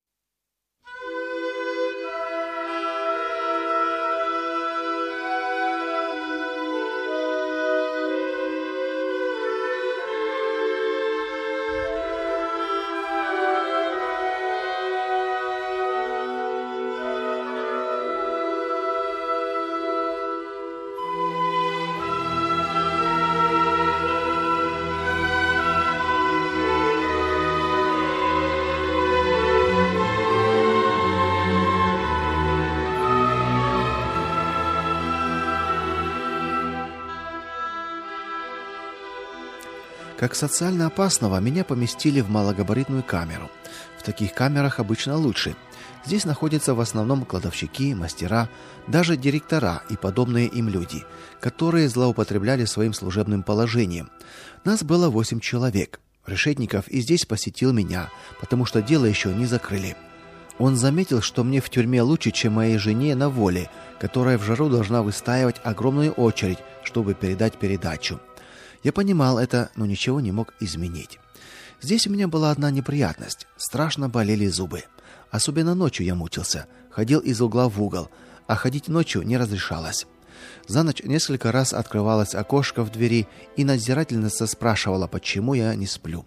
Как социально опасного меня поместили в малогабаритную камеру. В таких камерах обычно лучше. Здесь находятся в основном кладовщики, мастера, даже директора и подобные им люди, которые злоупотребляли своим служебным положением. Нас было 8 человек. Решетников и здесь посетил меня, потому что дело еще не закрыли. Он заметил, что мне в тюрьме лучше, чем моей жене на воле, которая в жару должна выстаивать огромную очередь, чтобы передать передачу. Я понимал это, но ничего не мог изменить. Здесь у меня была одна неприятность. Страшно болели зубы. Особенно ночью я мучился. Ходил из угла в угол, а ходить ночью не разрешалось. За ночь несколько раз открывалось окошко в двери, и надзирательница спрашивала, почему я не сплю.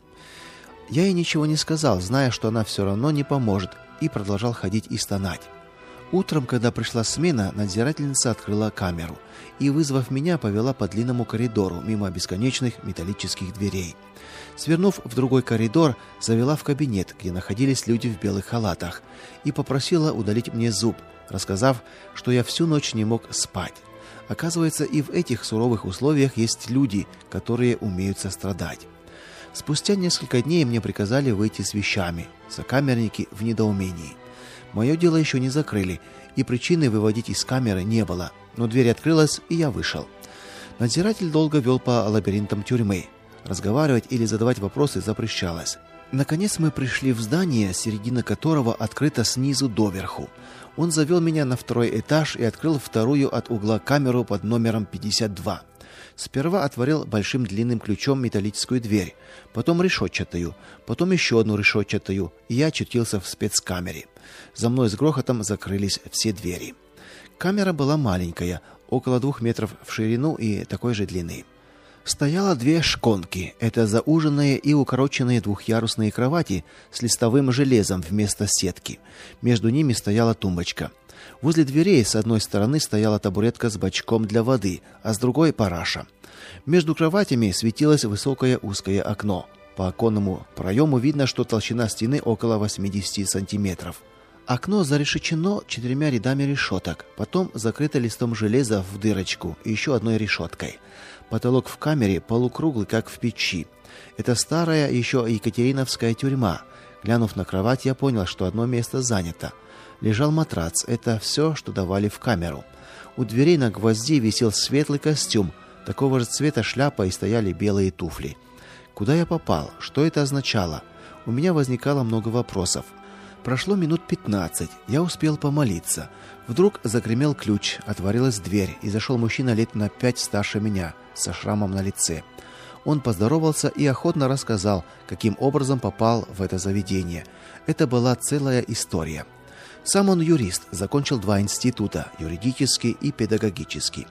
Я ей ничего не сказал, зная, что она все равно не поможет, и продолжал ходить и стонать. Утром, когда пришла смена, надзирательница открыла камеру и, вызвав меня, повела по длинному коридору мимо бесконечных металлических дверей. Свернув в другой коридор, завела в кабинет, где находились люди в белых халатах, и попросила удалить мне зуб, рассказав, что я всю ночь не мог спать. Оказывается, и в этих суровых условиях есть люди, которые умеют сострадать. Спустя несколько дней мне приказали выйти с вещами. Сокамерники в недоумении. Мое дело еще не закрыли, и причины выводить из камеры не было, но дверь открылась, и я вышел. Надзиратель долго вел по лабиринтам тюрьмы. Разговаривать или задавать вопросы запрещалось. Наконец мы пришли в здание, середина которого открыта снизу доверху. Он завел меня на второй этаж и открыл вторую от угла камеру под номером 52. Сперва отворил большим длинным ключом металлическую дверь, потом решетчатую, потом еще одну решетчатую, и я очутился в спецкамере. За мной с грохотом закрылись все двери. Камера была маленькая, около 2 метров в ширину и такой же длины. Стояло 2 шконки, это зауженные и укороченные двухъярусные кровати с листовым железом вместо сетки. Между ними стояла тумбочка. Возле дверей с одной стороны стояла табуретка с бачком для воды, а с другой параша. Между кроватями светилось высокое узкое окно. По оконному проему видно, что толщина стены около 80 сантиметров. Окно зарешечено 4 рядами решеток, потом закрыто листом железа в дырочку и еще одной решеткой. Потолок в камере полукруглый, как в печи. Это старая еще екатериновская тюрьма. Глянув на кровать, я понял, что одно место занято. Лежал матрац, это все, что давали в камеру. У дверей на гвозди висел светлый костюм, такого же цвета шляпа и стояли белые туфли. Куда я попал? Что это означало? У меня возникало много вопросов. Прошло минут 15, я успел помолиться. Вдруг загремел ключ, отворилась дверь, и зашел мужчина лет на 5 старше меня, со шрамом на лице. Он поздоровался и охотно рассказал, каким образом попал в это заведение. Это была целая история. Сам он юрист, закончил 2 института, юридический и педагогический.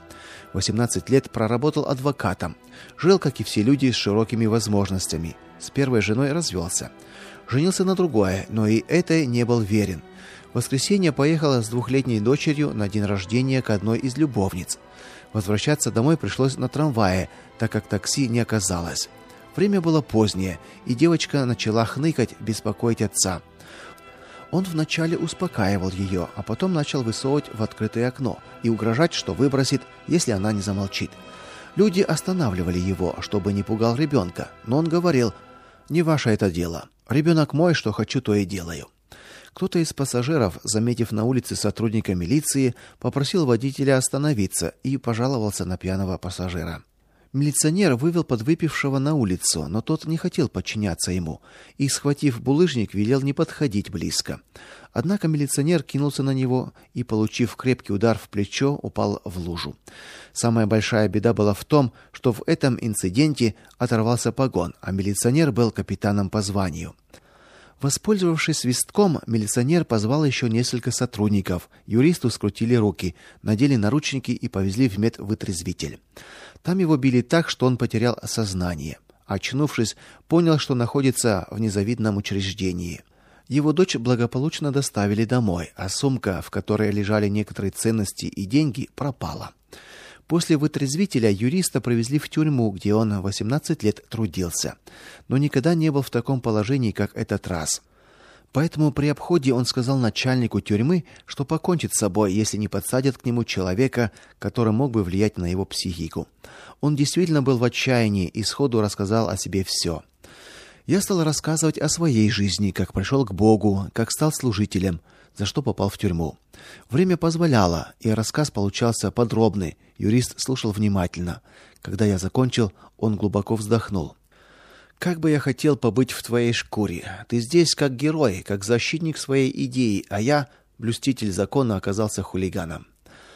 18 лет проработал адвокатом. Жил, как и все люди, с широкими возможностями. С первой женой развелся. Женился на другой, но и этой не был верен. В воскресенье поехала с 2-летней дочерью на день рождения к одной из любовниц. Возвращаться домой пришлось на трамвае, так как такси не оказалось. Время было позднее, и девочка начала хныкать, беспокоить отца. Он вначале успокаивал ее, а потом начал высовывать в открытое окно и угрожать, что выбросит, если она не замолчит. Люди останавливали его, чтобы не пугал ребенка, но он говорил: «Не ваше это дело. Ребенок мой, что хочу, то и делаю». Кто-то из пассажиров, заметив на улице сотрудника милиции, попросил водителя остановиться и пожаловался на пьяного пассажира. Милиционер вывел подвыпившего на улицу, но тот не хотел подчиняться ему и, схватив булыжник, велел не подходить близко. Однако милиционер кинулся на него и, получив крепкий удар в плечо, упал в лужу. Самая большая беда была в том, что в этом инциденте оторвался погон, а милиционер был капитаном по званию. Воспользовавшись свистком, милиционер позвал еще несколько сотрудников. Юристу скрутили руки, надели наручники и повезли в медвытрезвитель. Там его били так, что он потерял сознание. Очнувшись, понял, что находится в незавидном учреждении. Его дочь благополучно доставили домой, а сумка, в которой лежали некоторые ценности и деньги, пропала. После вытрезвителя юриста привезли в тюрьму, где он 18 лет трудился, но никогда не был в таком положении, как этот раз. Поэтому при обходе он сказал начальнику тюрьмы, что покончит с собой, если не подсадят к нему человека, который мог бы влиять на его психику. Он действительно был в отчаянии и сходу рассказал о себе все. Я стал рассказывать о своей жизни, как пришел к Богу, как стал служителем, за что попал в тюрьму. Время позволяло, и рассказ получался подробный. Юрист слушал внимательно. Когда я закончил, он глубоко вздохнул. Как бы я хотел побыть в твоей шкуре. Ты здесь как герой, как защитник своей идеи, а я, блюститель закона, оказался хулиганом.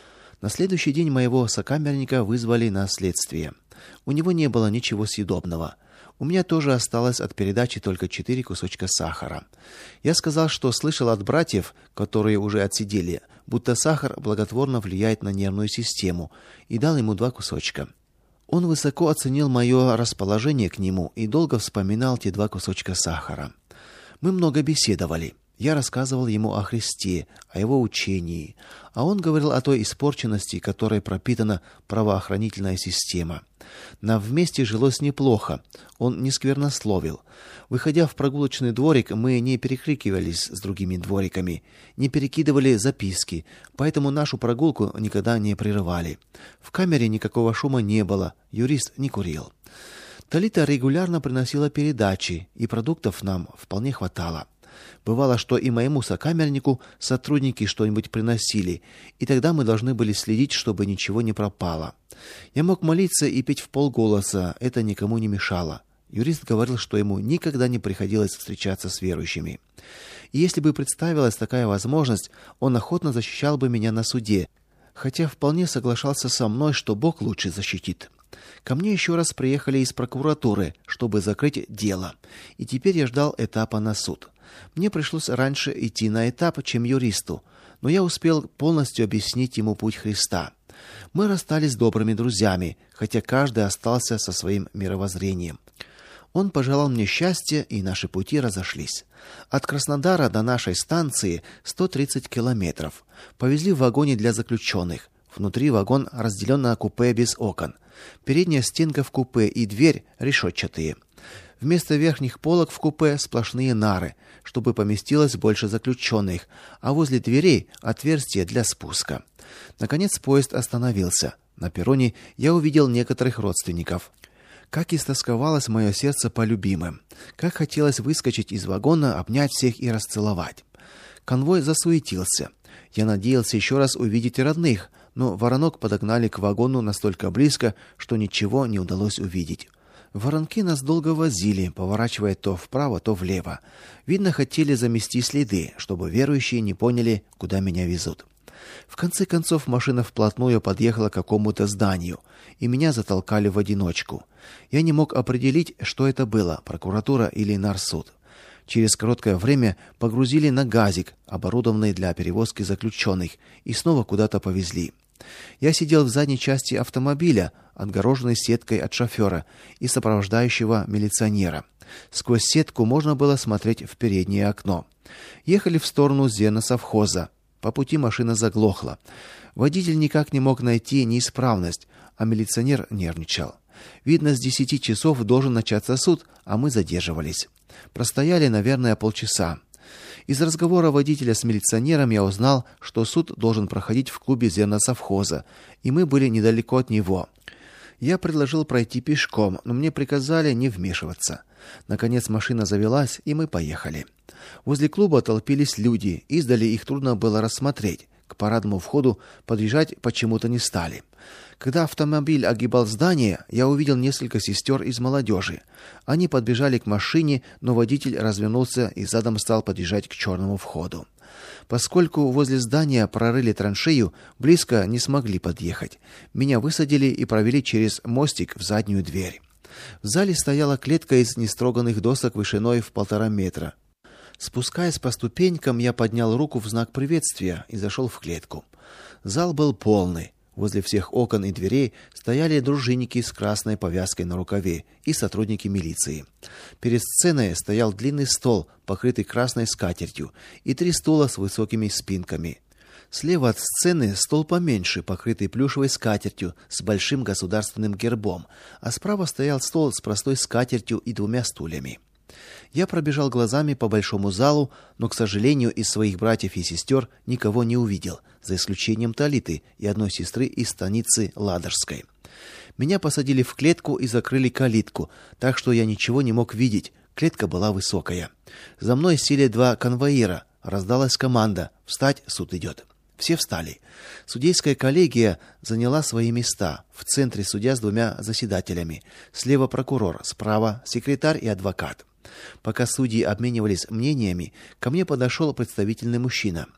На следующий день моего сокамерника вызвали на следствие. У него не было ничего съедобного. У меня тоже осталось от передачи только 4 кусочка сахара. Я сказал, что слышал от братьев, которые уже отсидели, будто сахар благотворно влияет на нервную систему, и дал ему 2 кусочка. Он высоко оценил мое расположение к нему и долго вспоминал те 2 кусочка сахара. Мы много беседовали. Я рассказывал ему о Христе, о его учении, а он говорил о той испорченности, которой пропитана правоохранительная система. Нам вместе жилось неплохо. Он не сквернословил. Выходя в прогулочный дворик, мы не перекрикивались с другими двориками, не перекидывали записки, поэтому нашу прогулку никогда не прерывали. В камере никакого шума не было, юрист не курил. Талита регулярно приносила передачи, и продуктов нам вполне хватало. Бывало, что и моему сокамернику сотрудники что-нибудь приносили, и тогда мы должны были следить, чтобы ничего не пропало. Я мог молиться и петь вполголоса, это никому не мешало. Юрист говорил, что ему никогда не приходилось встречаться с верующими. И если бы представилась такая возможность, он охотно защищал бы меня на суде, хотя вполне соглашался со мной, что Бог лучше защитит. Ко мне еще раз приехали из прокуратуры, чтобы закрыть дело, и теперь я ждал этапа на суд. Мне пришлось раньше идти на этап, чем юристу, но я успел полностью объяснить ему путь Христа. Мы расстались добрыми друзьями, хотя каждый остался со своим мировоззрением. Он пожелал мне счастья, и наши пути разошлись. От Краснодара до нашей станции 130 километров. Повезли в вагоне для заключенных. Внутри вагон разделен на купе без окон. Передняя стенка в купе и дверь решетчатые. Вместо верхних полок в купе сплошные нары, чтобы поместилось больше заключенных, а возле дверей отверстие для спуска. Наконец поезд остановился. На перроне я увидел некоторых родственников. Как истосковалось мое сердце по любимым. Как хотелось выскочить из вагона, обнять всех и расцеловать. Конвой засуетился. Я надеялся еще раз увидеть родных, но воронок подогнали к вагону настолько близко, что ничего не удалось увидеть. Воронки нас долго возили, поворачивая то вправо, то влево. Видно, хотели замести следы, чтобы верующие не поняли, куда меня везут. В конце концов машина вплотную подъехала к какому-то зданию, и меня затолкали в одиночку. Я не мог определить, что это было, прокуратура или нарсуд. Через короткое время погрузили на газик, оборудованный для перевозки заключенных, и снова куда-то повезли. Я сидел в задней части автомобиля, отгороженной сеткой от шофера и сопровождающего милиционера. Сквозь сетку можно было смотреть в переднее окно. Ехали в сторону зерносовхоза. По пути машина заглохла. Водитель никак не мог найти неисправность, а милиционер нервничал. Видно, с 10 часов должен начаться суд, а мы задерживались. Простояли, наверное, полчаса. Из разговора водителя с милиционером я узнал, что суд должен проходить в клубе зерносовхоза, и мы были недалеко от него. Я предложил пройти пешком, но мне приказали не вмешиваться. Наконец машина завелась, и мы поехали. Возле клуба толпились люди, издали их трудно было рассмотреть. К парадному входу подъезжать почему-то не стали. Когда автомобиль огибал здание, я увидел несколько сестер из молодежи. Они подбежали к машине, но водитель развернулся и задом стал подъезжать к черному входу. Поскольку возле здания прорыли траншею, близко не смогли подъехать. Меня высадили и провели через мостик в заднюю дверь. В зале стояла клетка из нестроганных досок вышиной в 1,5 метра. Спускаясь по ступенькам, я поднял руку в знак приветствия и зашел в клетку. Зал был полный. Возле всех окон и дверей стояли дружинники с красной повязкой на рукаве и сотрудники милиции. Перед сценой стоял длинный стол, покрытый красной скатертью, и 3 стула с высокими спинками. Слева от сцены стол поменьше, покрытый плюшевой скатертью с большим государственным гербом, а справа стоял стол с простой скатертью и 2 стульями. Я пробежал глазами по большому залу, но, к сожалению, из своих братьев и сестер никого не увидел, за исключением Талиты и одной сестры из станицы Ладожской. Меня посадили в клетку и закрыли калитку, так что я ничего не мог видеть. Клетка была высокая. За мной сели 2 конвоира. Раздалась команда: «Встать, суд идет». Все встали. Судейская коллегия заняла свои места. В центре судья с 2 заседателями. Слева прокурор, справа секретарь и адвокат. Пока судьи обменивались мнениями, ко мне подошел представительный мужчина.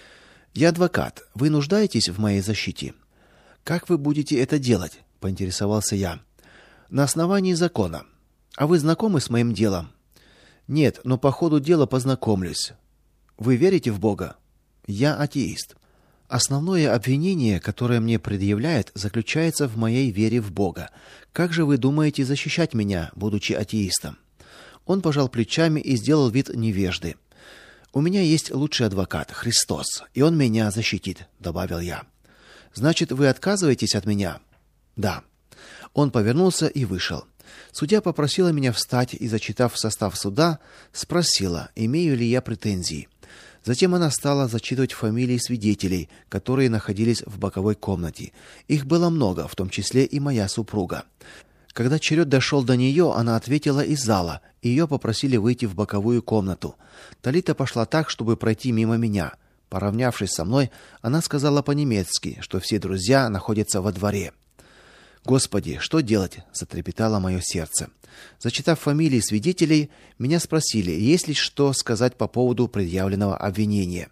«Я адвокат. Вы нуждаетесь в моей защите?» «Как вы будете это делать?» – поинтересовался я. «На основании закона. А вы знакомы с моим делом?» «Нет, но по ходу дела познакомлюсь». «Вы верите в Бога?» «Я атеист». «Основное обвинение, которое мне предъявляют, заключается в моей вере в Бога. Как же вы думаете защищать меня, будучи атеистом?» Он пожал плечами и сделал вид невежды. «У меня есть лучший адвокат, Христос, и он меня защитит», — добавил я. «Значит, вы отказываетесь от меня?» «Да». Он повернулся и вышел. Судья попросила меня встать и, зачитав состав суда, спросила, имею ли я претензии. Затем она стала зачитывать фамилии свидетелей, которые находились в боковой комнате. Их было много, в том числе и моя супруга. Когда черед дошел до нее, она ответила из зала, и ее попросили выйти в боковую комнату. Талита пошла так, чтобы пройти мимо меня. Поравнявшись со мной, она сказала по-немецки, что все друзья находятся во дворе. «Господи, что делать?» – затрепетало мое сердце. Зачитав фамилии свидетелей, меня спросили, есть ли что сказать по поводу предъявленного обвинения.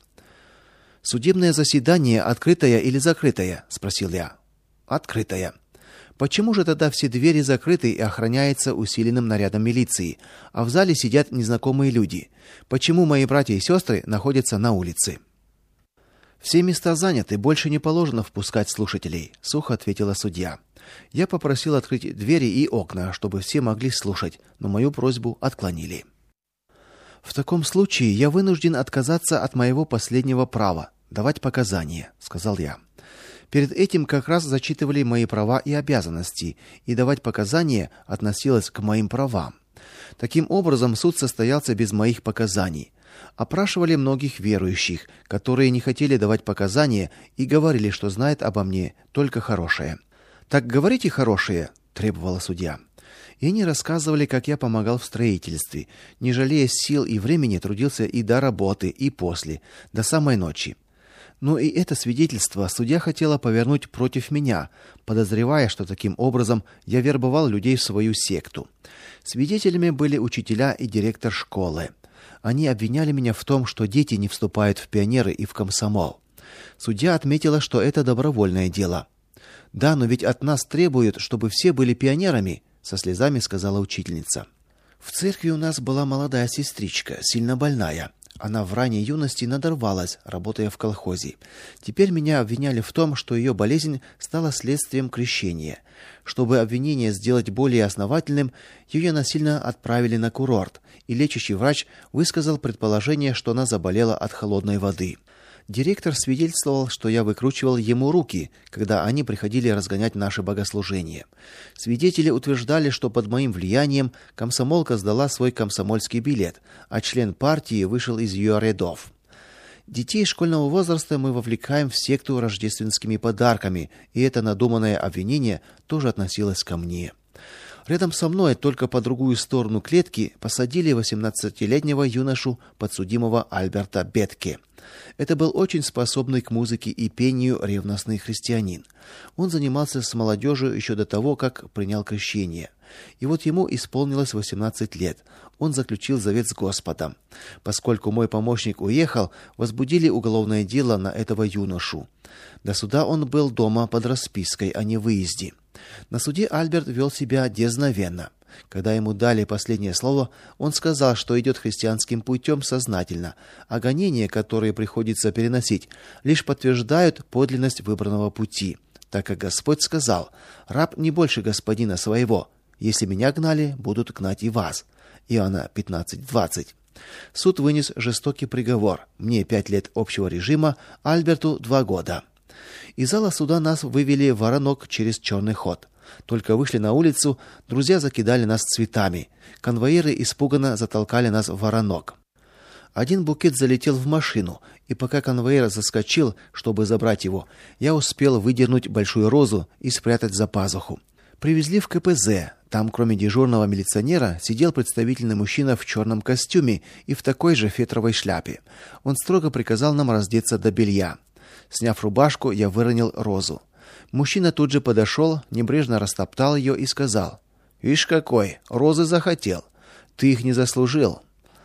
«Судебное заседание открытое или закрытое?» – спросил я. «Открытое». «Почему же тогда все двери закрыты и охраняются усиленным нарядом милиции, а в зале сидят незнакомые люди? Почему мои братья и сестры находятся на улице?» «Все места заняты, больше не положено впускать слушателей», — сухо ответила судья. Я попросил открыть двери и окна, чтобы все могли слушать, но мою просьбу отклонили. «В таком случае я вынужден отказаться от моего последнего права — давать показания», — сказал я. Перед этим как раз зачитывали мои права и обязанности, и давать показания относилось к моим правам. Таким образом, суд состоялся без моих показаний. Опрашивали многих верующих, которые не хотели давать показания и говорили, что знают обо мне только хорошее. «Так говорите хорошее», — требовала судья. И они рассказывали, как я помогал в строительстве, не жалея сил и времени трудился и до работы, и после, до самой ночи. Но и это свидетельство судья хотела повернуть против меня, подозревая, что таким образом я вербовал людей в свою секту. Свидетелями были учителя и директор школы. Они обвиняли меня в том, что дети не вступают в пионеры и в комсомол. Судья отметила, что это добровольное дело. «Да, но ведь от нас требуют, чтобы все были пионерами», — со слезами сказала учительница. В церкви у нас была молодая сестричка, сильно больная. Она в ранней юности надорвалась, работая в колхозе. Теперь меня обвиняли в том, что ее болезнь стала следствием крещения. Чтобы обвинение сделать более основательным, ее насильно отправили на курорт, и лечащий врач высказал предположение, что она заболела от холодной воды. Директор свидетельствовал, что я выкручивал ему руки, когда они приходили разгонять наше богослужение. Свидетели утверждали, что под моим влиянием комсомолка сдала свой комсомольский билет, а член партии вышел из ее рядов. Детей школьного возраста мы вовлекаем в секту рождественскими подарками, и это надуманное обвинение тоже относилось ко мне. Рядом со мной, только по другую сторону клетки, посадили 18-летнего юношу, подсудимого Альберта Бетке. Это был очень способный к музыке и пению ревностный христианин. Он занимался с молодежью еще до того, как принял крещение. И вот ему исполнилось 18 лет. Он заключил завет с Господом. Поскольку мой помощник уехал, возбудили уголовное дело на этого юношу. До суда он был дома под распиской о невыезде. На суде Альберт вел себя дерзновенно. Когда ему дали последнее слово, он сказал, что идет христианским путем сознательно, а гонения, которые приходится переносить, лишь подтверждают подлинность выбранного пути, так как Господь сказал: «Раб не больше господина своего. Если меня гнали, будут гнать и вас». Иоанна 15:20. Суд вынес жестокий приговор: мне 5 лет общего режима, Альберту 2 года. Из зала суда нас вывели в Воронок через черный ход. Только вышли на улицу, друзья закидали нас цветами. Конвоиры испуганно затолкали нас в Воронок. Один букет залетел в машину, и пока конвоир заскочил, чтобы забрать его, я успел выдернуть большую розу и спрятать за пазуху. Привезли в КПЗ. Там, кроме дежурного милиционера, сидел представительный мужчина в черном костюме и в такой же фетровой шляпе. Он строго приказал нам раздеться до белья. Сняв рубашку, я выронил розу. Мужчина тут же подошел, небрежно растоптал ее и сказал: «Ишь какой, розы захотел. Ты их не заслужил».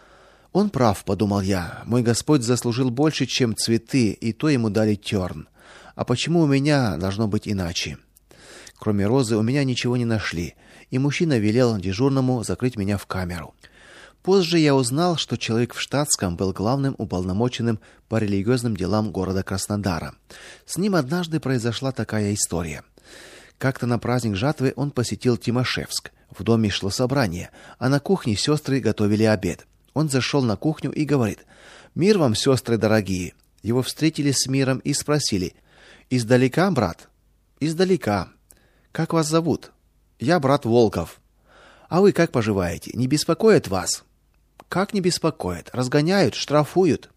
Он прав, подумал я. Мой Господь заслужил больше, чем цветы, и то ему дали терн. А почему у меня должно быть иначе? Кроме розы у меня ничего не нашли, и мужчина велел дежурному закрыть меня в камеру. Позже я узнал, что человек в штатском был главным уполномоченным по религиозным делам города Краснодара. С ним однажды произошла такая история. Как-то на праздник жатвы он посетил Тимошевск. В доме шло собрание, а на кухне сестры готовили обед. Он зашел на кухню и говорит: «Мир вам, сестры дорогие». Его встретили с миром и спросили: «Издалека, брат?» «Издалека». «Как вас зовут?» «Я брат Волков». «А вы как поживаете? Не беспокоит вас?» «Как не беспокоит? Разгоняют, штрафуют».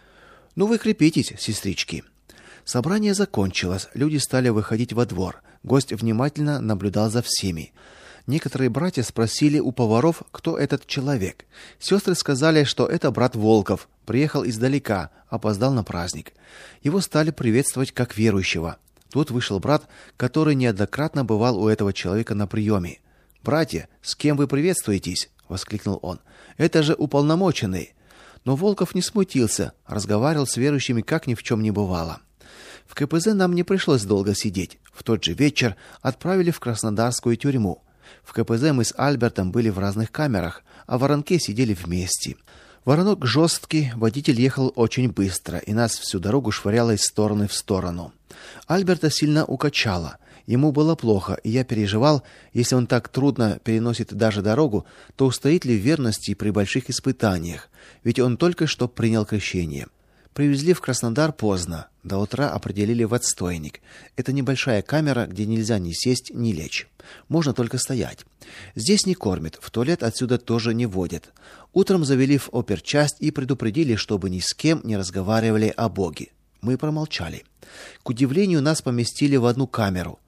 «Ну вы крепитесь, сестрички». Собрание закончилось, люди стали выходить во двор. Гость внимательно наблюдал за всеми. Некоторые братья спросили у поваров, кто этот человек. Сестры сказали, что это брат Волков, приехал издалека, опоздал на праздник. Его стали приветствовать как верующего. Тут вышел брат, который неоднократно бывал у этого человека на приеме. «Братья, с кем вы приветствуетесь?» — воскликнул он. «Это же уполномоченный». Но Волков не смутился, разговаривал с верующими, как ни в чем не бывало. В КПЗ нам не пришлось долго сидеть. В тот же вечер отправили в Краснодарскую тюрьму. В КПЗ мы с Альбертом были в разных камерах, а в Воронке сидели вместе. Воронок жесткий, водитель ехал очень быстро, и нас всю дорогу швыряло из стороны в сторону. Альберта сильно укачало. Ему было плохо, и я переживал, если он так трудно переносит даже дорогу, то устоит ли в верности при больших испытаниях, ведь он только что принял крещение. Привезли в Краснодар поздно, до утра определили в отстойник. Это небольшая камера, где нельзя ни сесть, ни лечь. Можно только стоять. Здесь не кормят, в туалет отсюда тоже не водят. Утром завели в оперчасть и предупредили, чтобы ни с кем не разговаривали о Боге. Мы промолчали. К удивлению, нас поместили в одну камеру.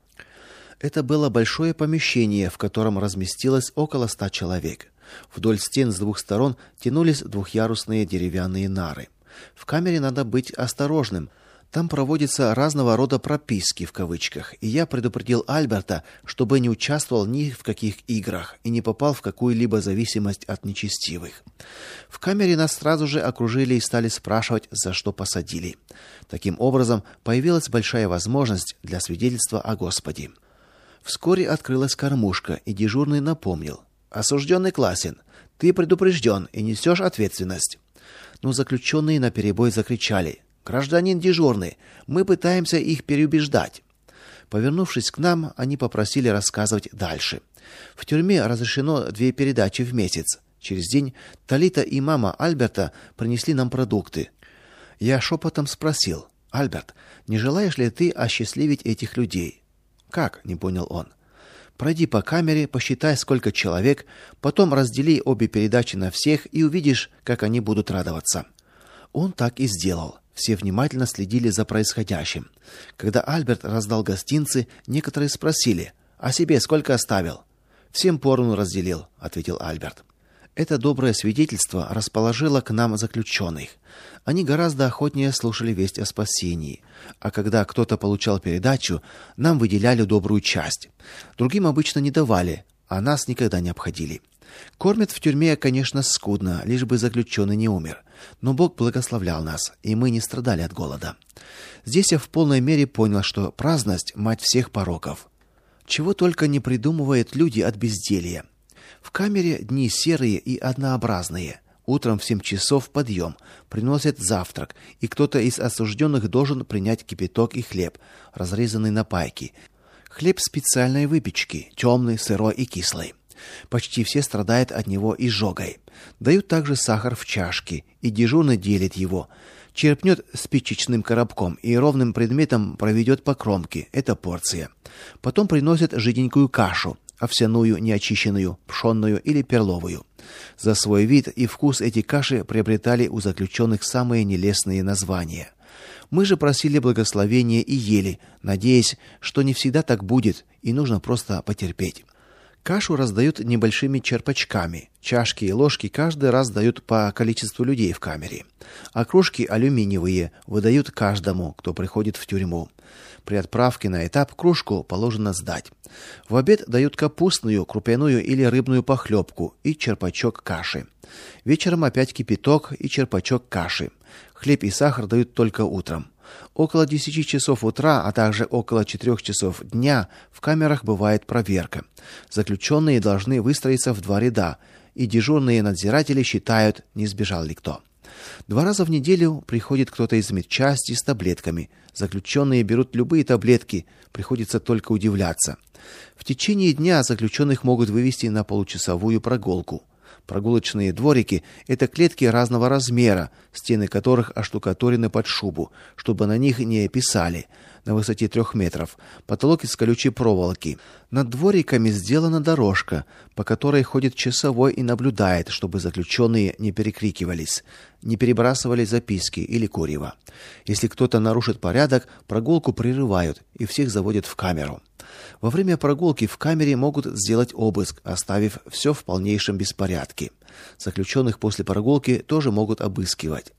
Это было большое помещение, в котором разместилось около 100 человек. Вдоль стен с двух сторон тянулись двухъярусные деревянные нары. В камере надо быть осторожным. Там проводятся разного рода прописки в кавычках, и я предупредил Альберта, чтобы не участвовал ни в каких играх и не попал в какую-либо зависимость от нечестивых. В камере нас сразу же окружили и стали спрашивать, за что посадили. Таким образом, появилась большая возможность для свидетельства о Господе. Вскоре открылась кормушка, и дежурный напомнил: «Осужденный Класин, ты предупрежден и несешь ответственность». Но заключенные наперебой закричали: «Гражданин дежурный, мы пытаемся их переубеждать». Повернувшись к нам, они попросили рассказывать дальше. В тюрьме разрешено 2 передачи в месяц. Через день Талита и мама Альберта принесли нам продукты. Я шепотом спросил: «Альберт, не желаешь ли ты осчастливить этих людей?» «Как?» — не понял он. «Пройди по камере, посчитай, сколько человек, потом раздели обе передачи на всех и увидишь, как они будут радоваться». Он так и сделал. Все внимательно следили за происходящим. Когда Альберт раздал гостинцы, некоторые спросили: «А себе сколько оставил?» Всем поровну разделил, ответил Альберт. Это доброе свидетельство расположило к нам заключенных. Они гораздо охотнее слушали весть о спасении, а когда кто-то получал передачу, нам выделяли добрую часть. Другим обычно не давали, а нас никогда не обходили. Кормят в тюрьме, конечно, скудно, лишь бы заключенный не умер. Но Бог благословлял нас, и мы не страдали от голода. Здесь я в полной мере понял, что праздность мать всех пороков. Чего только не придумывают люди от безделья. В камере дни серые и однообразные. Утром в 7 часов подъем, приносят завтрак, и кто-то из осужденных должен принять кипяток и хлеб, разрезанный на пайки. Хлеб специальной выпечки, темный, сырой и кислый. Почти все страдают от него изжогой. Дают также сахар в чашке, и дежурный делит его. Черпнет спичечным коробком и ровным предметом проведет по кромке. Это порция. Потом приносят жиденькую кашу, овсяную, неочищенную, пшённую или перловую. За свой вид и вкус эти каши приобретали у заключенных самые нелестные названия. Мы же просили благословения и ели, надеясь, что не всегда так будет, и нужно просто потерпеть. Кашу раздают небольшими черпачками. Чашки и ложки каждый раз дают по количеству людей в камере. А кружки алюминиевые выдают каждому, кто приходит в тюрьму. При отправке на этап кружку положено сдать. В обед дают капустную, крупяную или рыбную похлебку и черпачок каши. Вечером опять кипяток и черпачок каши. Хлеб и сахар дают только утром. Около 10 часов утра, а также около 4 часов дня в камерах бывает проверка. Заключенные должны выстроиться в 2 ряда, и дежурные надзиратели считают, не сбежал ли кто. 2 раза в неделю приходит кто-то из медчасти с таблетками. Заключенные берут любые таблетки, приходится только удивляться. В течение дня заключенных могут вывести на получасовую прогулку. Прогулочные дворики это клетки разного размера, стены которых оштукатурены под шубу, чтобы на них не писали, на высоте 3 метров. Потолок из колючей проволоки. Над двориками сделана дорожка, по которой ходит часовой и наблюдает, чтобы заключенные не перекрикивались, не перебрасывали записки или курево. Если кто-то нарушит порядок, прогулку прерывают и всех заводят в камеру. Во время прогулки в камере могут сделать обыск, оставив все в полнейшем беспорядке. Заключенных после прогулки тоже могут обыскивать.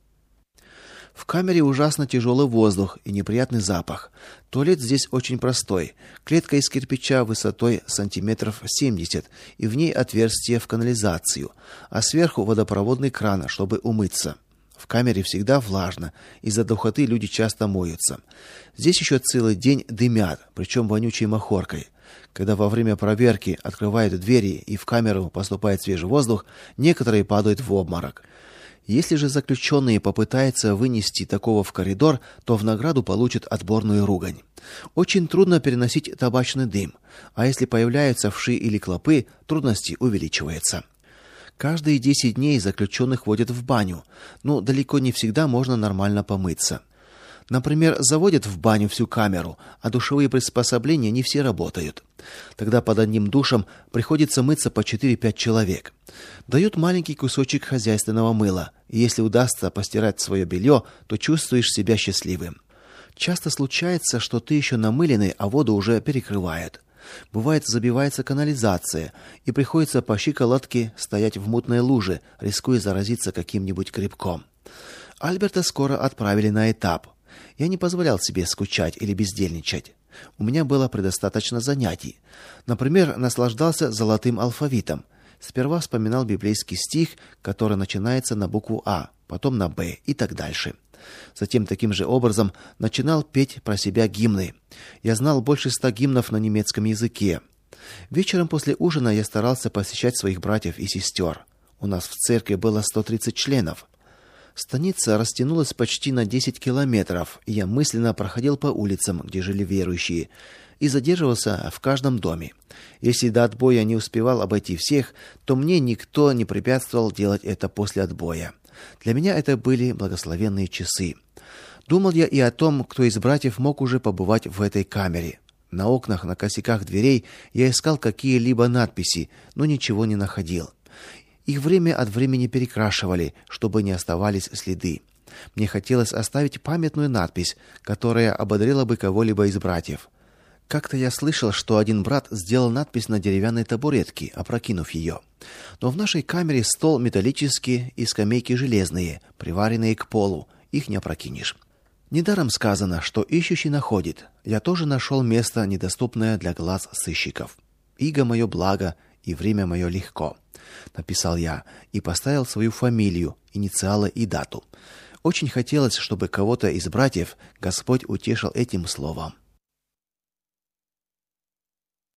В камере ужасно тяжелый воздух и неприятный запах. Туалет здесь очень простой. Клетка из кирпича высотой сантиметров 70, и в ней отверстие в канализацию, а сверху водопроводный кран, чтобы умыться. В камере всегда влажно, из-за духоты люди часто моются. Здесь еще целый день дымят, причем вонючей махоркой. Когда во время проверки открывают двери и в камеру поступает свежий воздух, некоторые падают в обморок. Если же заключенные попытаются вынести такого в коридор, то в награду получат отборную ругань. Очень трудно переносить табачный дым, а если появляются вши или клопы, трудности увеличиваются. Каждые 10 дней заключенных водят в баню, но далеко не всегда можно нормально помыться. Например, заводят в баню всю камеру, а душевые приспособления не все работают. Тогда под одним душем приходится мыться по 4-5 человек. Дают маленький кусочек хозяйственного мыла, и если удастся постирать свое белье, то чувствуешь себя счастливым. Часто случается, что ты еще намыленный, а воду уже перекрывают. Бывает, забивается канализация, и приходится по щиколотке стоять в мутной луже, рискуя заразиться каким-нибудь грибком. Альберта скоро отправили на этап. Я не позволял себе скучать или бездельничать. У меня было предостаточно занятий. Например, наслаждался золотым алфавитом. Сперва вспоминал библейский стих, который начинается на букву А, потом на Б и так дальше. Затем таким же образом начинал петь про себя гимны. Я знал больше 100 гимнов на немецком языке. Вечером после ужина я старался посещать своих братьев и сестер. У нас в церкви было 130 членов. Станица растянулась почти на 10 километров, и я мысленно проходил по улицам, где жили верующие, и задерживался в каждом доме. Если до отбоя не успевал обойти всех, то мне никто не препятствовал делать это после отбоя. Для меня это были благословенные часы. Думал я и о том, кто из братьев мог уже побывать в этой камере. На окнах, на косяках дверей я искал какие-либо надписи, но ничего не находил. Их время от времени перекрашивали, чтобы не оставались следы. Мне хотелось оставить памятную надпись, которая ободрила бы кого-либо из братьев. Как-то я слышал, что один брат сделал надпись на деревянной табуретке, опрокинув ее. Но в нашей камере стол металлический и скамейки железные, приваренные к полу. Их не опрокинешь. Недаром сказано, что ищущий находит. Я тоже нашел место, недоступное для глаз сыщиков. Иго мое благо, и время мое легко, написал я и поставил свою фамилию, инициалы и дату. Очень хотелось, чтобы кого-то из братьев Господь утешил этим словом.